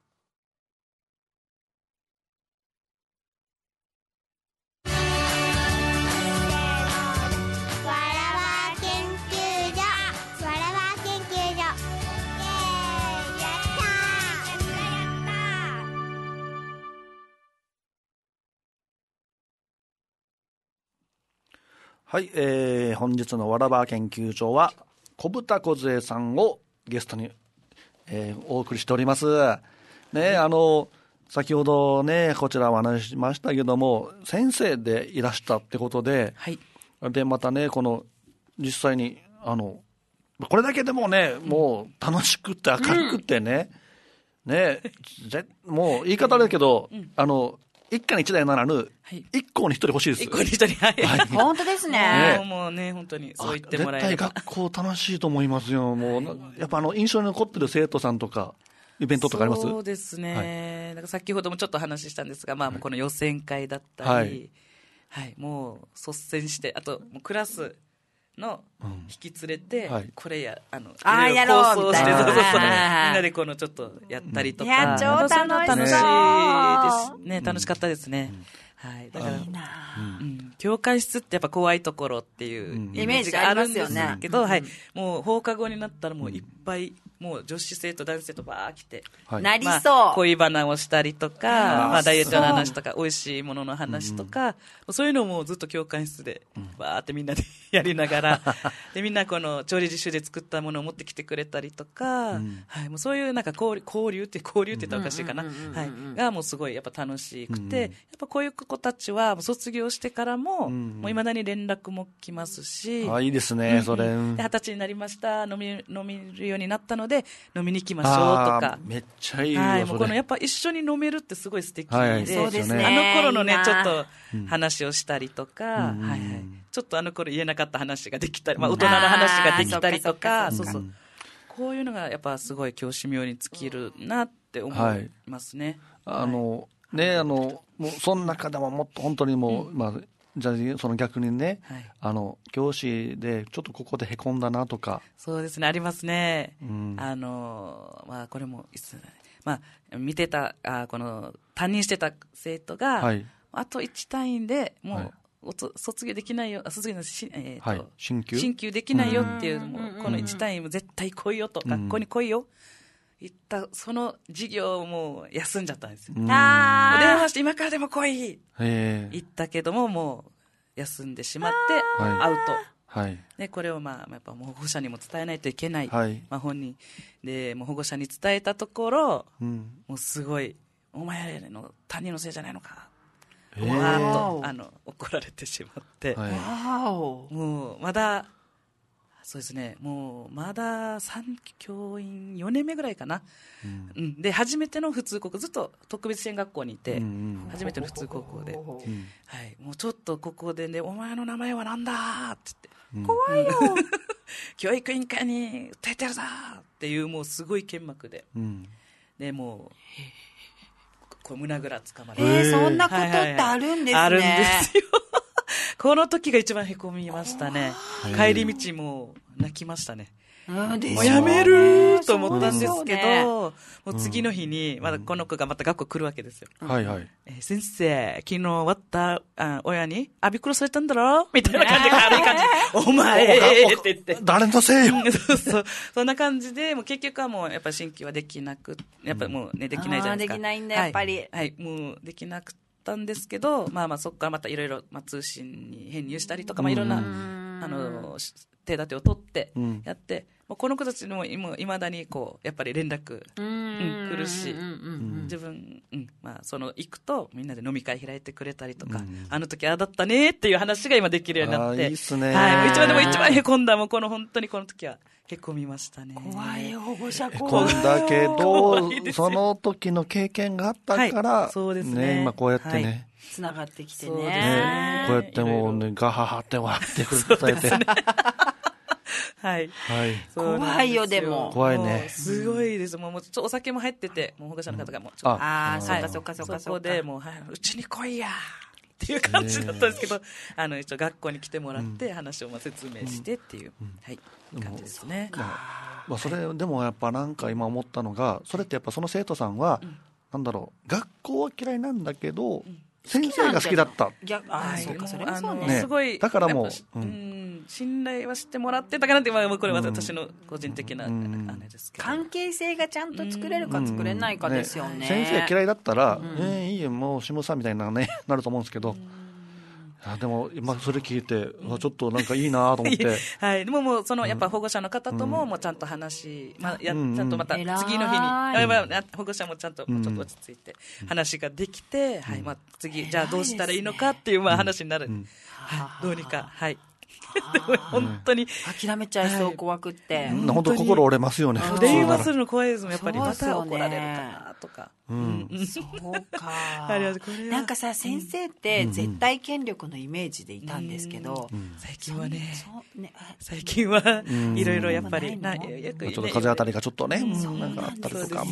はい、本日のわらば研究所は小豚小勢さんをゲストに、お送りしております。ね、先ほどねこちらお話ししましたけども、先生でいらしたってことで、でまたねこの実際にこれだけでもねもう楽しくて明るくてね、 ね、もう言い方だけど、一家に一台ならぬ、一校に一人欲しいです。 一校に一人、はい。 本当ですね。 もうね、本当にそう言ってもらえれば。 絶対学校楽しいと思いますよ。もう、やっぱ印象に残ってる生徒さんとか、イベントとかあります？ そうですね。なんか先ほどもちょっと話したんですが、まあ、この予選会だったり、はい、もう率先して、あと、もうクラスの引き連れて、これやろうみたいな。そうそう、みんなでこのちょっとやったりとか。 いや、超楽しそう。 楽しいですね。楽しかったですね。はい。だから、教官室ってやっぱ怖いところっていうイメージがあるんですけど、はい。もう放課後になったらもういっぱい、もう女子生徒、男子生徒バー来て。 なりそう。 恋バナをしたりとか、まあダイエットの話とか、美味しいものの話とか、そういうのもずっと教官室でバーってみんなでやりながら、で、みんなこの調理実習で作ったものを持ってきてくれたりとか、はい。もうそういうなんか交流って言ったらおかしいかな。はい。がもうすごいやっぱ楽しくて、やっぱこういう子たちは卒業してからも、もう未だに連絡も来ますし。 あ、いいですね、それ。で、 20歳になりました、飲めるようになったので、飲みに行きましょうとか。 めっちゃいいよ、 はい、もうこのやっぱ一緒に飲めるってすごい素敵で、 そうですね。 あの頃のね、ちょっと話をしたりとか、はいはい。ちょっとあの頃言えなかった話ができたり、まあ大人の話ができたりとか、そうそう。こういうのがやっぱすごい教師妙に尽きるなって思いますね。 もうその中でももっと本当にもう、まあ、じゃあその逆にね、教師でちょっとここでへこんだなとか。 そうですね、ありますね。まあこれも、まあ見てた、この担任してた生徒が、あと1単位でもう、卒業できないよ、進級できないよっていうのも、この1単位も絶対来いよと、学校に来いよ。言った、その授業をもう休んじゃったんですよ。電話して今からでも来い言ったけども、もう休んでしまって、アウト。で、これをまあ、やっぱ保護者にも伝えないといけない。まあ本人で、もう保護者に伝えたところ、もうすごい、お前の他人のせいじゃないのか。わーっと、怒られてしまって。もう、まだ、そうですね、もうまだ教員4年目ぐらいかな、で初めての普通高校、ずっと特別支援学校にいて、初めての普通高校で、はい、もうちょっとここでね、お前の名前はなんだって言って、怖いよ教育委員会に訴えてやるぞっていう、もうすごい剣幕で、でもうこう胸ぐらつかまれて、 そんなことってあるんですね。 あるんですよこの時が一番へこみましたね。帰り道も泣きましたね。もうやめると思ったんですけど、もう次の日に、まだこの子がまた学校来るわけですよ。先生、昨日終わった親に、びっくりされたんだろみたいな感じで、軽い感じ。お前って言って。 誰のせいよそうそう。そんな感じで、もう結局はもう、やっぱり新規はできなく、やっぱりもうね、できないじゃないですか。 できないんだ、やっぱり。 はい、もうできなくて。たんですけど、まあまあそこからまたいろいろ通信に編入したりとか、まあいろんな手立てを取ってやって、この子たちもいまだにこうやっぱり連絡来るし、自分まあその行くとみんなで飲み会開いてくれたりとか、あの時ああだったねっていう話が今できるようになって、 いいっすね。 はい、一番へこんだ、もう本当にこの時は。へこみましたね。 怖いよ、保護者怖い。へこんだけど、その時の経験があったから、 そうですね。 今こうやってね。 つながってきてね。 こうやってもうね、ガハハって笑ってくれて。 はい。 怖いよ、でも。 怖いね。 すごいです。もうお酒も入ってて、もう保護者の方がもうちょっと。 そっか。 そこでもう、うちに来いやっていう感じだったんですけど、一応学校に来てもらって話を説明してっていう、感じですね。 それでもやっぱなんか今思ったのが、それってやっぱその生徒さんは、なんだろう、学校は嫌いなんだけど、先生が好きだった。 そうか、それもそうね。 すごい、 だからもう、 信頼はしてもらってたかなって、これは私の個人的なあれですけど。 関係性がちゃんと作れるか作れないかですよね。 先生嫌いだったら、いいよ、もう下さんみたいなね、なると思うんですけど、でも今それ聞いてちょっとなんかいいなと思ってはい、でももうそのやっぱ保護者の方とももうちゃんと話、ちゃんとまた次の日に保護者もちゃんともうちょっと落ち着いて話ができて、はい、次じゃあどうしたらいいのかっていう話になる、どうにか、はい、 本当に。 諦めちゃいそう、怖くって。 本当心折れますよね。 電話するの怖いですもん、やっぱり。また怒られるかなとか。 そうか。 なんかさ、先生って絶対権力のイメージでいたんですけど、 最近はね、最近はいろいろやっぱり、 ちょっと風当たりがちょっとね、なんかあったりとか。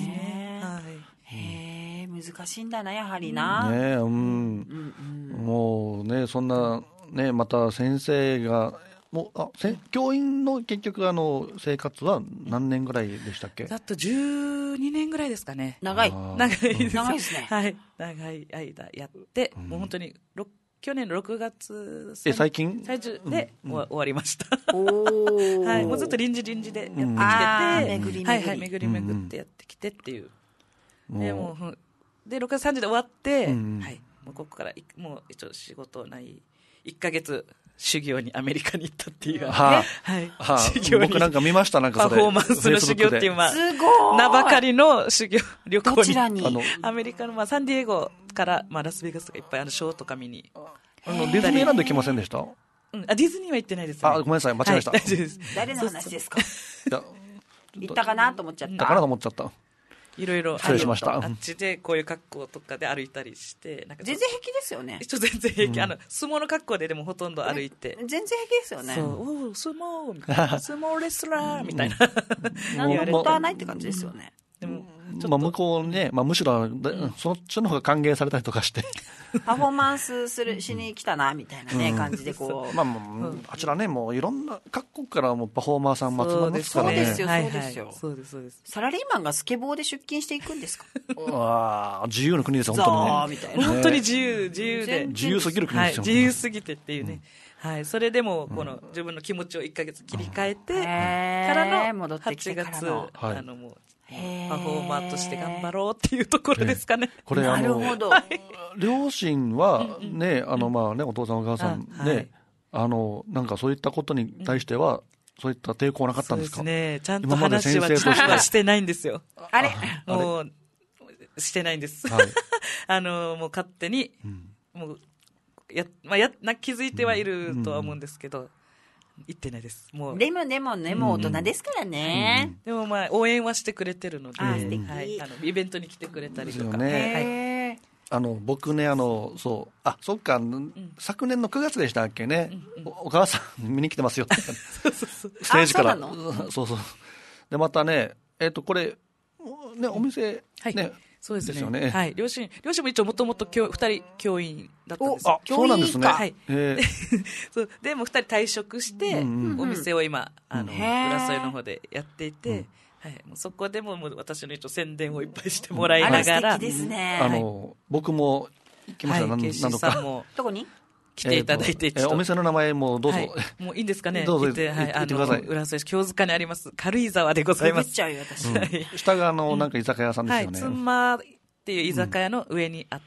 難しいんだな、やはりな。 ね、もうね、そんなね、また先生がもう教員の結局生活は何年ぐらいでしたっけ？ だと12年ぐらいですかね。 長いですね。はい、長い間やって、もう本当に去年の6月最近で終わりました。はい、もうずっと臨時でやってきてて、はい、巡り巡ってやってきてっていう。でもうで6月30で終わって、はい、もうここからもう一応仕事ない1ヶ月修行にアメリカに行ったっていう、 修行に僕なんか見ました、なんかそれパフォーマンスの修行っていう、 すごい名ばかりの修行旅行に、 どちらにアメリカのサンディエゴからラスベガスとかいっぱいショーとか見に。 ディズニーランド行きませんでした？ ディズニーは行ってないですね。 ごめんなさい、間違えました。 大丈夫です。誰の話ですか？行ったかなと思っちゃった。 行ったかなと思っちゃった。 いろいろ失礼しました。 あっちでこういう格好とかで歩いたりして、 なんか全然平気ですよね。 一応全然平気、相撲の格好ででもほとんど歩いて、 全然平気ですよね。 そう、相撲みたいな、相撲レスラーみたいな、 何のことはないって感じですよね。 でも向こうね、むしろそっちの方が歓迎されたりとかしてパフォーマンスしに来たなみたいなね、感じでこう、 あちらね、もういろんな各国からもパフォーマーさんも集まりますからね。 そうですよ、そうですよ。 そうですそうです。 サラリーマンがスケボーで出勤していくんですか？ 自由の国ですよ、本当にね。 本当に自由で自由すぎる国ですよ。 自由すぎてっていうね。はい、それでもこの自分の気持ちを1ヶ月切り替えてからの8月もうパフォーマーとして頑張ろうっていうところですかね。 これなるほど。 両親はね、お父さんお母さんね、なんかそういったことに対してはそういった抵抗なかったんですか？ そうですね、ちゃんと話はしてないんですよ。 あれもうしてないんです。もう勝手にもう気づいてはいるとは思うんですけど。言ってないです。もうでも大人ですからね。 でも応援はしてくれてるので、イベントに来てくれたりとか。 僕ね、そっか、昨年の9月でしたっけね、お母さん見に来てますよってステージから。そうでまたね、これね、お店ね、 そうですよね。はい。両親も一応もともと2人教員だったんですよ。そうなんですね。はい。 そうでも2人退職してお店を今浦添の方でやっていて、はい。もうそこでも私の一応宣伝をいっぱいしてもらいながら、 素敵ですね。 僕も行きました。何度か。 どこに？ 来ていただいて、 お店の名前もどうぞ。 もういいんですかね。 どうぞ言ってください。 浦添市京塚にあります軽井沢でございます。 下がなんか居酒屋さんですよね。 妻っていう居酒屋の上にあって、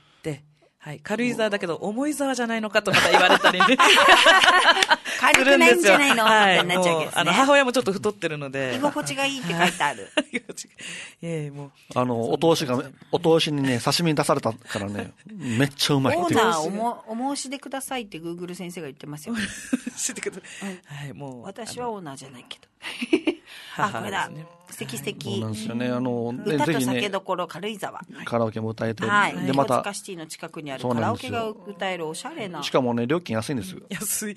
軽井沢だけど重井沢じゃないのかとまた言われたりね。 軽くないんじゃないのってなっちゃうわけですね。 母親もちょっと太ってるので。 居心地がいいって書いてある。 お通しにね、刺身出されたからね、めっちゃうまいっていう。 オーナーお申し出くださいってグーグル先生が言ってますよ。 してください。はい、もう。 私はオーナーじゃないけど。これだ。素敵素敵。 そうなんですよね。 歌と酒どころ軽井沢。 カラオケも歌えて。 で、また。横須賀シティの近くにあるカラオケが歌えるおしゃれな。 しかもね、料金安いんですよ。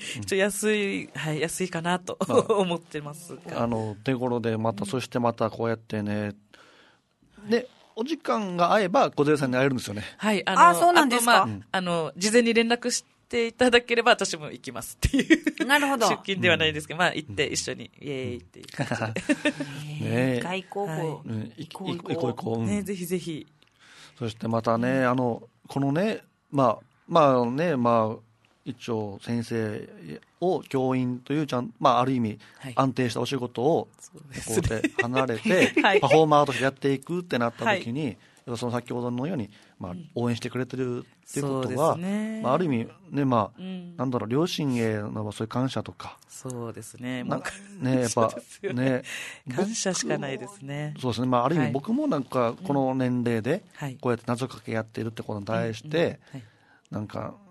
安いかなと思ってます。 手頃で、そしてまたこうやってね。で、お時間が合えば小杉さんに会えるんですよね。 はい。 そうなんですか。 事前に連絡していただければ私も行きますっていう。 なるほど。 出勤ではないですけど、行って一緒にイエーイっていう感じで。 外交行こう。 ね、ぜひぜひ。 そしてまたね、このね、一応先生を教員というある意味安定したお仕事をこうやって離れてパフォーマーとしてやっていくってなった時に、その先ほどのように応援してくれてるっていうことは、ある意味ね、なんだろう、両親へのそういう感謝とか、 そうですね、 やっぱね、 感謝しかないですね。 そうですね。ある意味僕もなんかこの年齢でこうやって謎かけやっているってことに対してなんか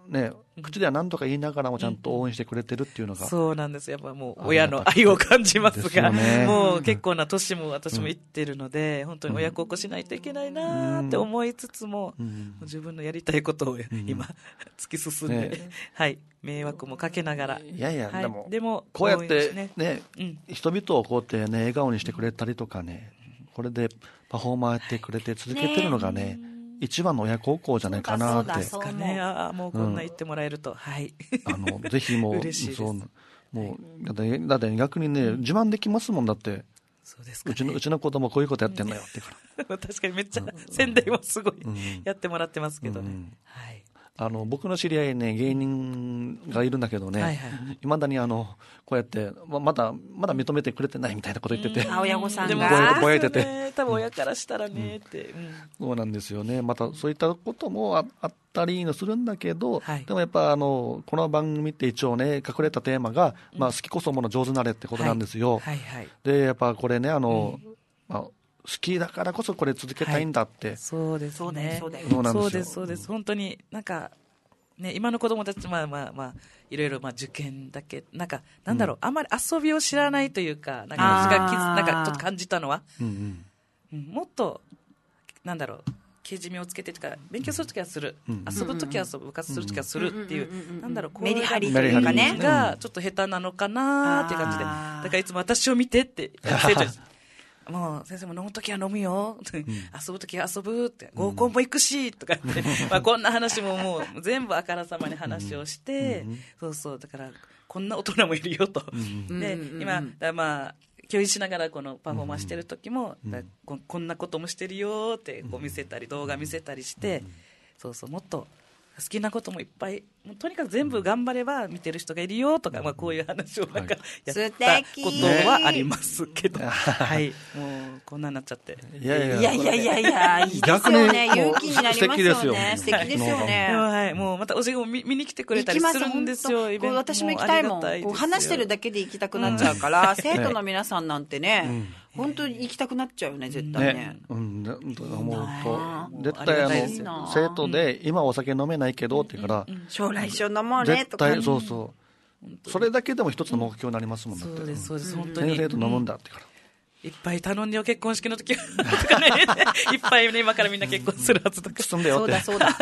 ね、口では何とか言いながらもちゃんと応援してくれてるっていうのが、 そうなんです。やっぱもう親の愛を感じますが、 ね、 もう結構な年も私も行ってるので、本当に親孝行しないといけないなって思いつつも、自分のやりたいことを今、突き進んで、はい、迷惑もかけながら。 いやいや、 はい、 でもこうやってね、 うん、 人々をこうやってね、笑顔にしてくれたりとかね、これでパフォーマーやってくれて続けてるのがね、一番の親孝行じゃないかなって。 そうだもうこんな言ってもらえると、はい。 ぜひもう、 嬉しいです。 もう、だって逆にね、自慢できますもんだって。 そうですかね、 うちの子供こういうことやってんのよってから。 確かにめっちゃ宣伝はすごいやってもらってますけどね。はい。 僕の知り合いね、芸人がいるんだけどね、 はいはい、 未だにこうやって、まだ認めてくれてないみたいなこと言ってて、 親御さんがぼやいてて、 多分親からしたらねって、 そうなんですよね。またそういったこともあったりするんだけど、 はい、 でもやっぱこの番組って一応ね、隠れたテーマが、好きこそもの上手なれってことなんですよ。 はいはいはい、 でやっぱこれね、好きだからこそこれ続けたいんだって、 はい、そうですね、 そうです本当になんかね、今の子供たちいろいろ受験だけなんだろう、あんまり遊びを知らないというか、私がちょっと感じたのは、もっとなんだろう、けじめをつけてとか、勉強するときはする、遊ぶときは遊ぶ、部活するときはするっていう、なんだろう、こういうメリハリというかね、 がちょっと下手なのかなっていう感じで、だからいつも私を見てって生徒ですもう先生も飲むときは飲むよ、遊ぶときは遊ぶって、合コンも行くしとかって、こんな話ももう全部あからさまに話をして、そうだからこんな大人もいるよと、で今教育しながらこのパフォーマンスしてる時も、こんなこともしてるよってこう見せたり、動画見せたりして、もっと好きなこともいっぱい、とにかく全部頑張れば見てる人がいるよとか、こういう話をやったことはありますけど、はい、もうこんなになっちゃって、 いやいいですよね、勇気になりますよね、素敵ですよね、 はい、もうまたおじがも見に来てくれたりするんですよ、イベントも私も行きたいもん、話してるだけで行きたくなっちゃうから、生徒の皆さんなんてね、本当に行きたくなっちゃうよね、絶対ね。 思うと、絶対生徒で今お酒飲めないけどって言うから、 将来一緒飲もうねとか、 絶対それだけでも一つの目標になりますもんだって。 そうです本当に。 先生と飲むんだってから。 いっぱい頼んでよ、結婚式の時はとかね、いっぱいね、今からみんな結婚するはずとか。 進んでよって。 そうだ。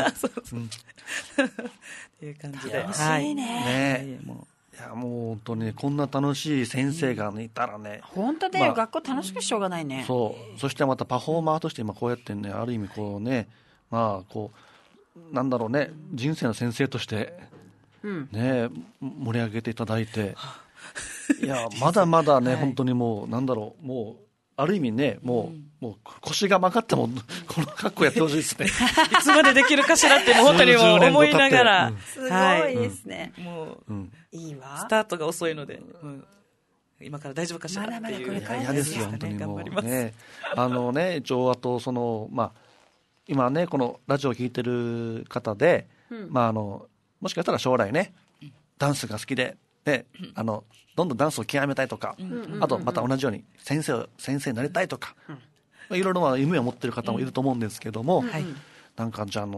っていう感じで。 楽しいね。 いやもう本当にこんな楽しい先生がいたらね、 本当だよ、学校楽しくしょうがないね。 そしてまたパフォーマーとして今こうやってね、ある意味こうね、こうなんだろうね、人生の先生としてね、盛り上げていただいて、いやまだまだね、本当にもうなんだろう、もうある意味ね、もう腰が曲がったもん、この格好やってほしいですね。いつまでできるかしらってもう本当にもう思いながら、 すごいですね。 もういいわ。 スタートが遅いので、今から大丈夫かしらっていう。 嫌ですよ本当にもうね。一応今ねこのラジオを聞いてる方で、もしかしたら将来ねダンスが好きで。どんどんダンスを極めたいとか、あとまた同じように先生になりたいとか、いろいろ夢を持ってる方もいると思うんですけども、なんかじゃあ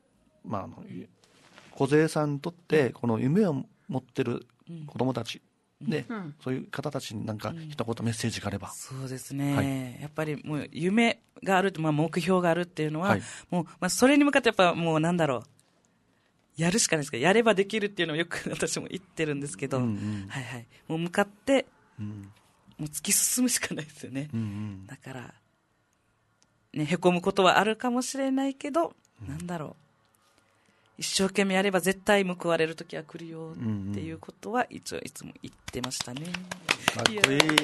梢さんにとってこの夢を持ってる子どもたちで、そういう方たちになんか一言メッセージがあれば。 そうですね、やっぱりもう夢がある、目標があるっていうのは、もうそれに向かってやっぱもうなんだろう、やるしかないですか、やればできるっていうのをよく私も言ってるんですけど、もう向かって、もう突き進むしかないですよね、だからね、へこむことはあるかもしれないけど、なんだろう、一生懸命やれば絶対報われる時は来るよっていうことは一応いつも言ってましたね。 かっこいい。なんだろ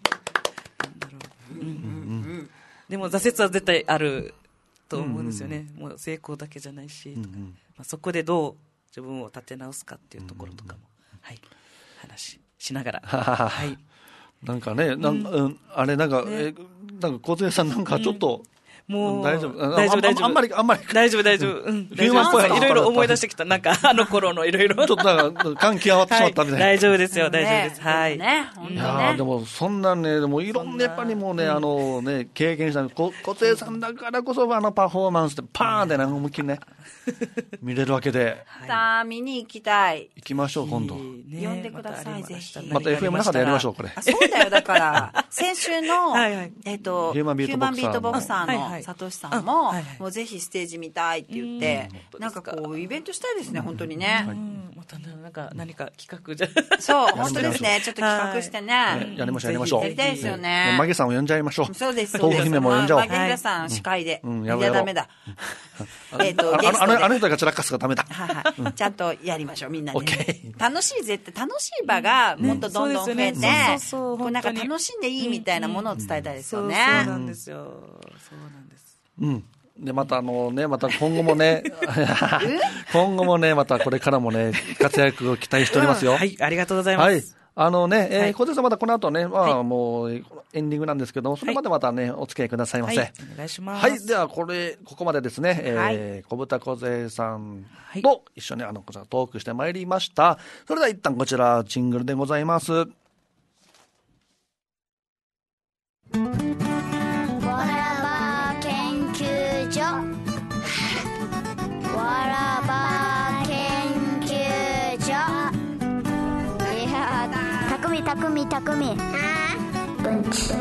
う、でも挫折は絶対あると思うんですよね、もう成功だけじゃないしとか、そこでどう自分を立て直すかっていうところとかも、話しながら、 なんかね、あれなんか梢さんなんかちょっともう大丈夫。 大丈夫大丈夫。 あんまり。 大丈夫大丈夫。うん。 ヒューマンっぽい話いろいろ思い出してきた。なんか、あの頃のいろいろ。 ちょっとなんか、感極まってしまったみたいな。 大丈夫ですよ、大丈夫です。はい。 ね、本当いね。 やでも、そんなね、でもいろんな、やっぱりもうね、経験した小手さんだからこそ、パフォーマンスでパーンで思いっきりね、見れるわけで。 さあ、見に行きたい。 行きましょう、今度。 呼んでください、ぜひ。 また FM の中でやりましょう、これ。 そうだよ、だから、先週の、 はいはいヒューマンビートボクサーのサトシさんも、もうぜひステージ見たいって言って、なんかこう、イベントしたいですね、本当にね。 またなんか何か企画じゃ。 そう、本当ですね。ちょっと企画してね。 やりましょう。 やりたいですよね。 マギさんを呼んじゃいましょう。 そうです、 豆腐姫も呼んじゃおう。 マギラさん司会で。いや、ダメだ。 あの人が散らかすからダメだ。 ちゃんとやりましょう、みんなで。楽しい場がもっとどんどん増えて、なんか楽しんでいいみたいなものを伝えたいですよね。 そうなんですよ。そうなんです。 うん。で、またまた今後もね、またこれからもね、活躍を期待しておりますよ。 はい、ありがとうございます。はい。 小手さんまたこの後ね、もうエンディングなんですけども、それまでまたね、お付き合いくださいませ。 お願いします。 はい、ではここまでですね、小豚小勢さんと一緒にこちらトークしてまいりました。それでは一旦こちらジングルでございます。 たくみうんち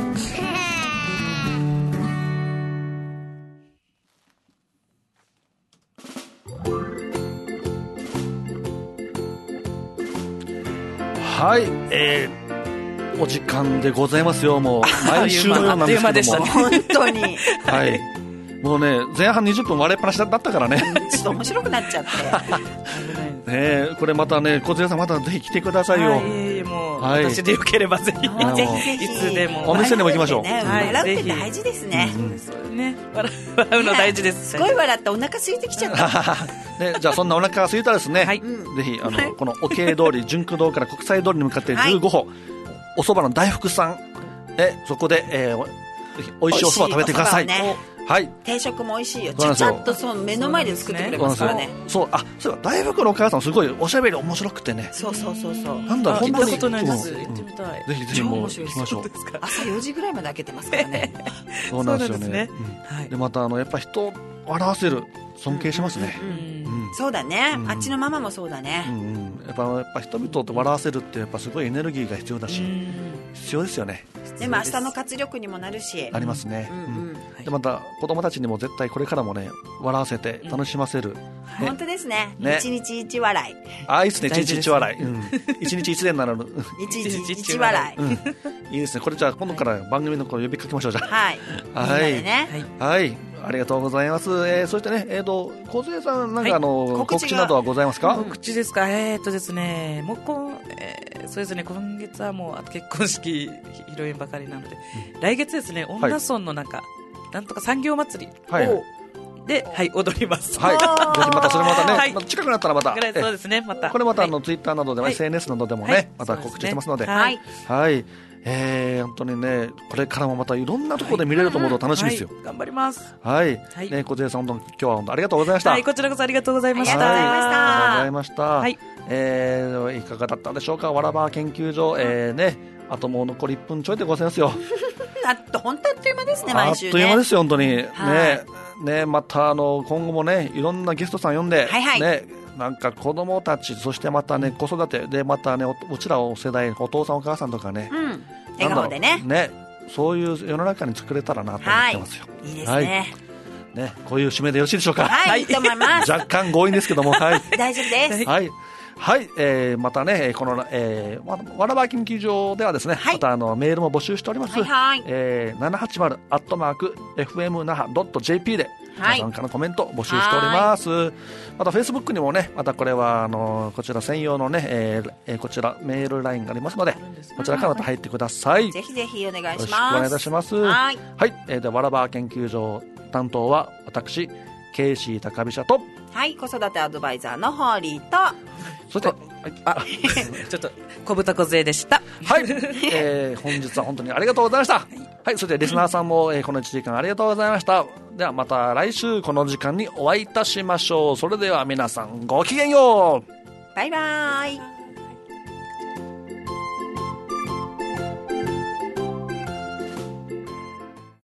はい、お時間でございますよ。もう毎週のようなんですけども、 本当にはい、もうね前半20分割れっぱなしだったからねちょっと面白くなっちゃってね、これまたね、小杉さんまたぜひ来てくださいよ。 もう私でよければぜひぜひいつでもお店でも行きましょう。 笑うって大事ですね。 笑うの大事です。 すごい笑ってお腹空いてきちゃったね、じゃあそんなお腹が空いたらですね、ぜひこのおけい通り純駆堂から国際通りに向かって15歩、お蕎麦の大福さんそこでおいしいお蕎麦食べてください。はい、 定食も美味しいよ。ちゃちゃっと目の前で作ってくれますからね。 そう、大福のお母さんすごいおしゃべり面白くてね。 そうなんだ本当に行ったことないです。行ってみたい。 ぜひもう行きましょう。 朝4時ぐらいまで開けてますからね。 そうなんですよね。でまたやっぱ人を笑わせる尊敬しますね。 そうだね。あっちのママもそうだね。 やっぱ人々を笑わせるってやっぱすごいエネルギーが必要だし、必要ですよね。 でも明日の活力にもなるし。 ありますね。でまた子供たちにも絶対これからもね笑わせて楽しませせる。 本当ですね。一日一笑い。 いいですね。一日一笑い。一日一年ならぬ。 一日一笑い。いいですね。これじゃあ今度から番組の呼びかけましょうじゃあ。 はい。 はい。ありがとうございます。そしてね、小杉さんなんか告知などはございますか？ 告知ですか。ですね、もうそうですね、今月はもう結婚式披露宴ばかりなので、来月ですね、恩納村のなんとか産業祭りで、踊ります。 はい。ぜひまたそれまたね、近くなったらまた。 そうですね、また。 これまたツイッターなどでも SNS などでもね、また告知してますので。はい。本当にね、これからもまたいろんなところで見れると思うと楽しみですよ。 頑張ります。 はい。ね、小杉さん本当今日は本当ありがとうございました。 はい、こちらこそありがとうございました。 ありがとうございました。はい。いかがだったでしょうか。わらば研究所、ね、あともう残り1分ちょいでございますよ。 本当あっという間ですね、毎週ね。 あっという間ですよ、本当に。ね、また今後もね、いろんなゲストさん呼んで、ね、なんか子供たち、そしてまたね、子育てで、またね、うちらお世代、お父さんお母さんとかね、 笑顔でね。 そういう世の中に作れたらなと思ってますよ。 いいですね。 ね、こういう締めでよろしいでしょうか。 はい、いいと思います。 若干強引ですけども、はい。 大丈夫です。 はい。はい、またね、この、わらば研究所ではですね、またメールも募集しております。780@fmnaha.jp で、皆さんからのコメント募集しております。また、Facebook にもね、またこれは、こちら専用のね、こちらメールラインがありますので、こちらからまた入ってください。 ぜひぜひお願いします。 よろしくお願いいたします。はい。で、わらば研究所担当は、私、 ケイシー高飛車と、 はい、子育てアドバイザーのホーリーと、 そして、 ちょっと小豚小杖でした。 はい、本日は本当にありがとうございました。はい、そしてリスナーさんも、この1時間ありがとうございました。ではまた来週この時間にお会いいたしましょう。それでは皆さんごきげんよう。 バイバイ。